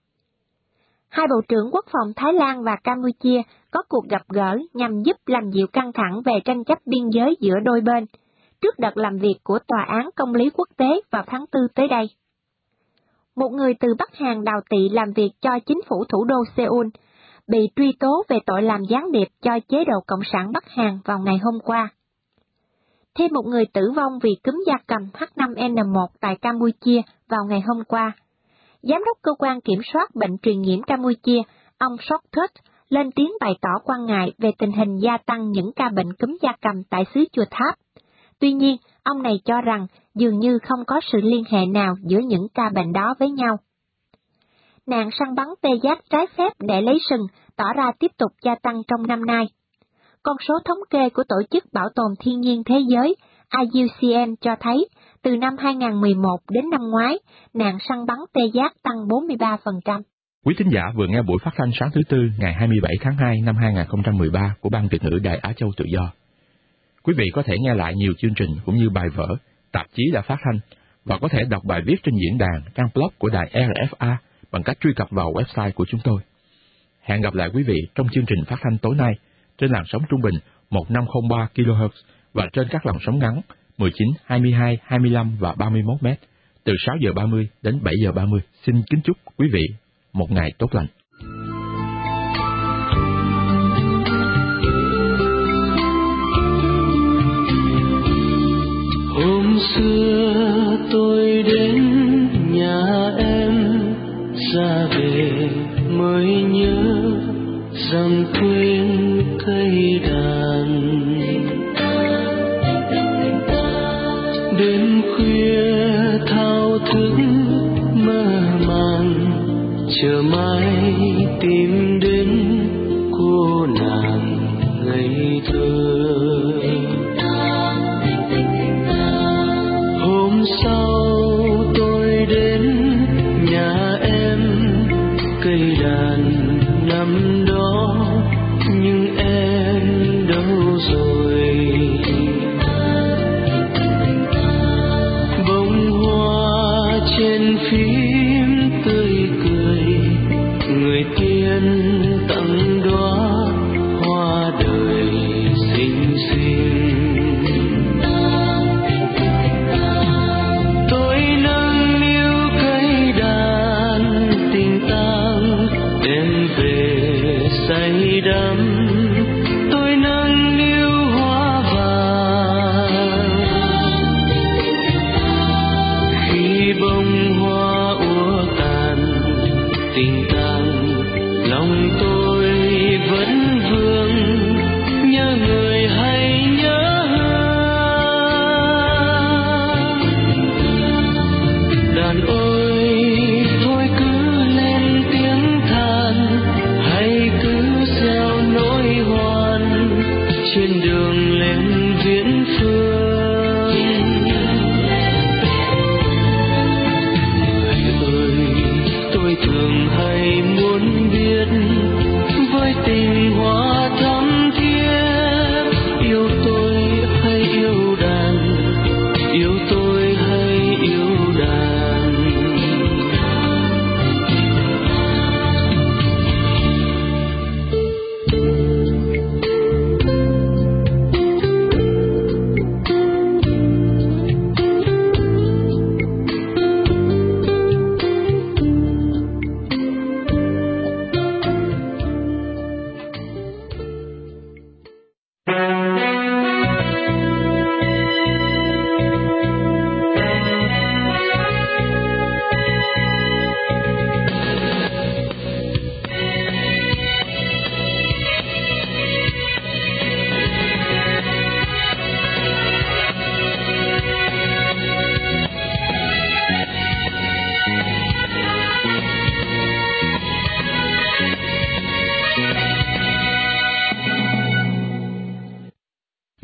Hai bộ trưởng quốc phòng Thái Lan và Campuchia có cuộc gặp gỡ nhằm giúp làm dịu căng thẳng về tranh chấp biên giới giữa đôi bên, trước đợt làm việc của Tòa án Công lý Quốc tế vào tháng 4 tới đây. Một người từ Bắc Hàn đào tị làm việc cho chính phủ thủ đô Seoul, bị truy tố về tội làm gián điệp cho chế độ Cộng sản Bắc Hàn vào ngày hôm qua. Thêm một người tử vong vì cúm gia cầm H5N1 tại Campuchia vào ngày hôm qua. Giám đốc Cơ quan Kiểm soát Bệnh truyền nhiễm Campuchia, ông Sokthut, lên tiếng bày tỏ quan ngại về tình hình gia tăng những ca bệnh cúm gia cầm tại xứ Chùa Tháp. Tuy nhiên, ông này cho rằng dường như không có sự liên hệ nào giữa những ca bệnh đó với nhau. Nạn săn bắn tê giác trái phép để lấy sừng tỏ ra tiếp tục gia tăng trong năm nay. Con số thống kê của Tổ chức Bảo tồn Thiên nhiên Thế giới IUCN cho thấy, từ năm 2011 đến năm ngoái, nạn săn bắn tê giác tăng 43%. Quý thính giả vừa nghe buổi phát thanh sáng thứ Tư ngày 27 tháng 2 năm 2013 của Ban Việt ngữ Đài Á Châu Tự Do. Quý vị có thể nghe lại nhiều chương trình cũng như bài vở, tạp chí đã phát thanh và có thể đọc bài viết trên diễn đàn, trang blog của đài RFA bằng cách truy cập vào website của chúng tôi. Hẹn gặp lại quý vị trong chương trình phát thanh tối nay trên làn sóng trung bình 1503 kHz và trên các làn sóng ngắn 19, 22, 25 và 31 m từ 6 giờ 30 đến 7 giờ 30. Xin kính chúc quý vị một ngày tốt lành. Hôm xưa tôi đến nhà em, ra về mới nhớ rằng quên cây đàn. Đêm khuya thao thức mơ màng, chờ mai tìm đến cô nàng ngây thơ. Hôm sau tôi đến nhà em, cây đàn nằm đó nhưng em đâu rồi.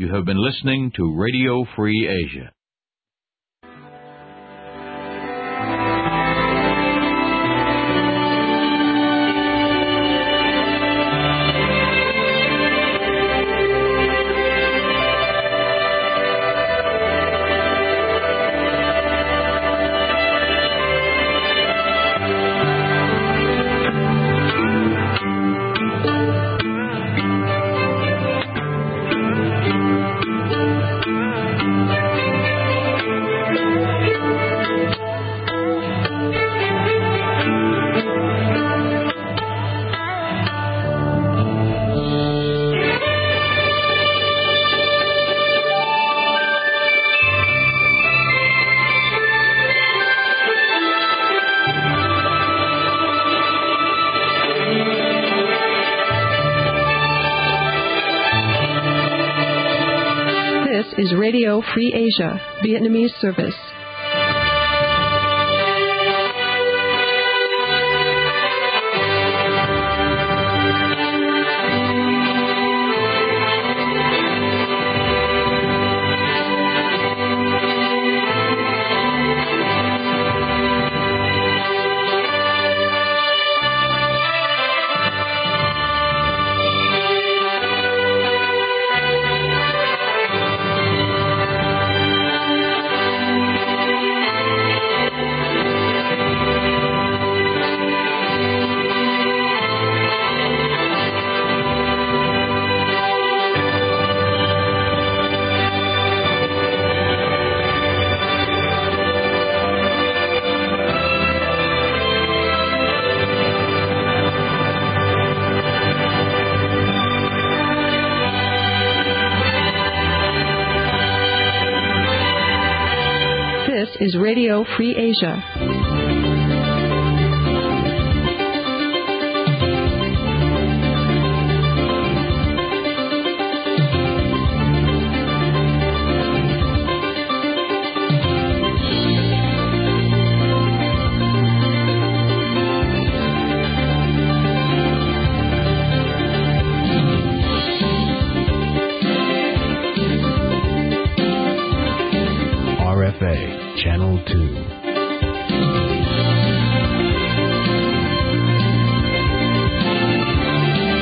You have been listening to Radio Free Asia. Is Radio Free Asia, Vietnamese service. Is Radio Free Asia. RFA Channel 2.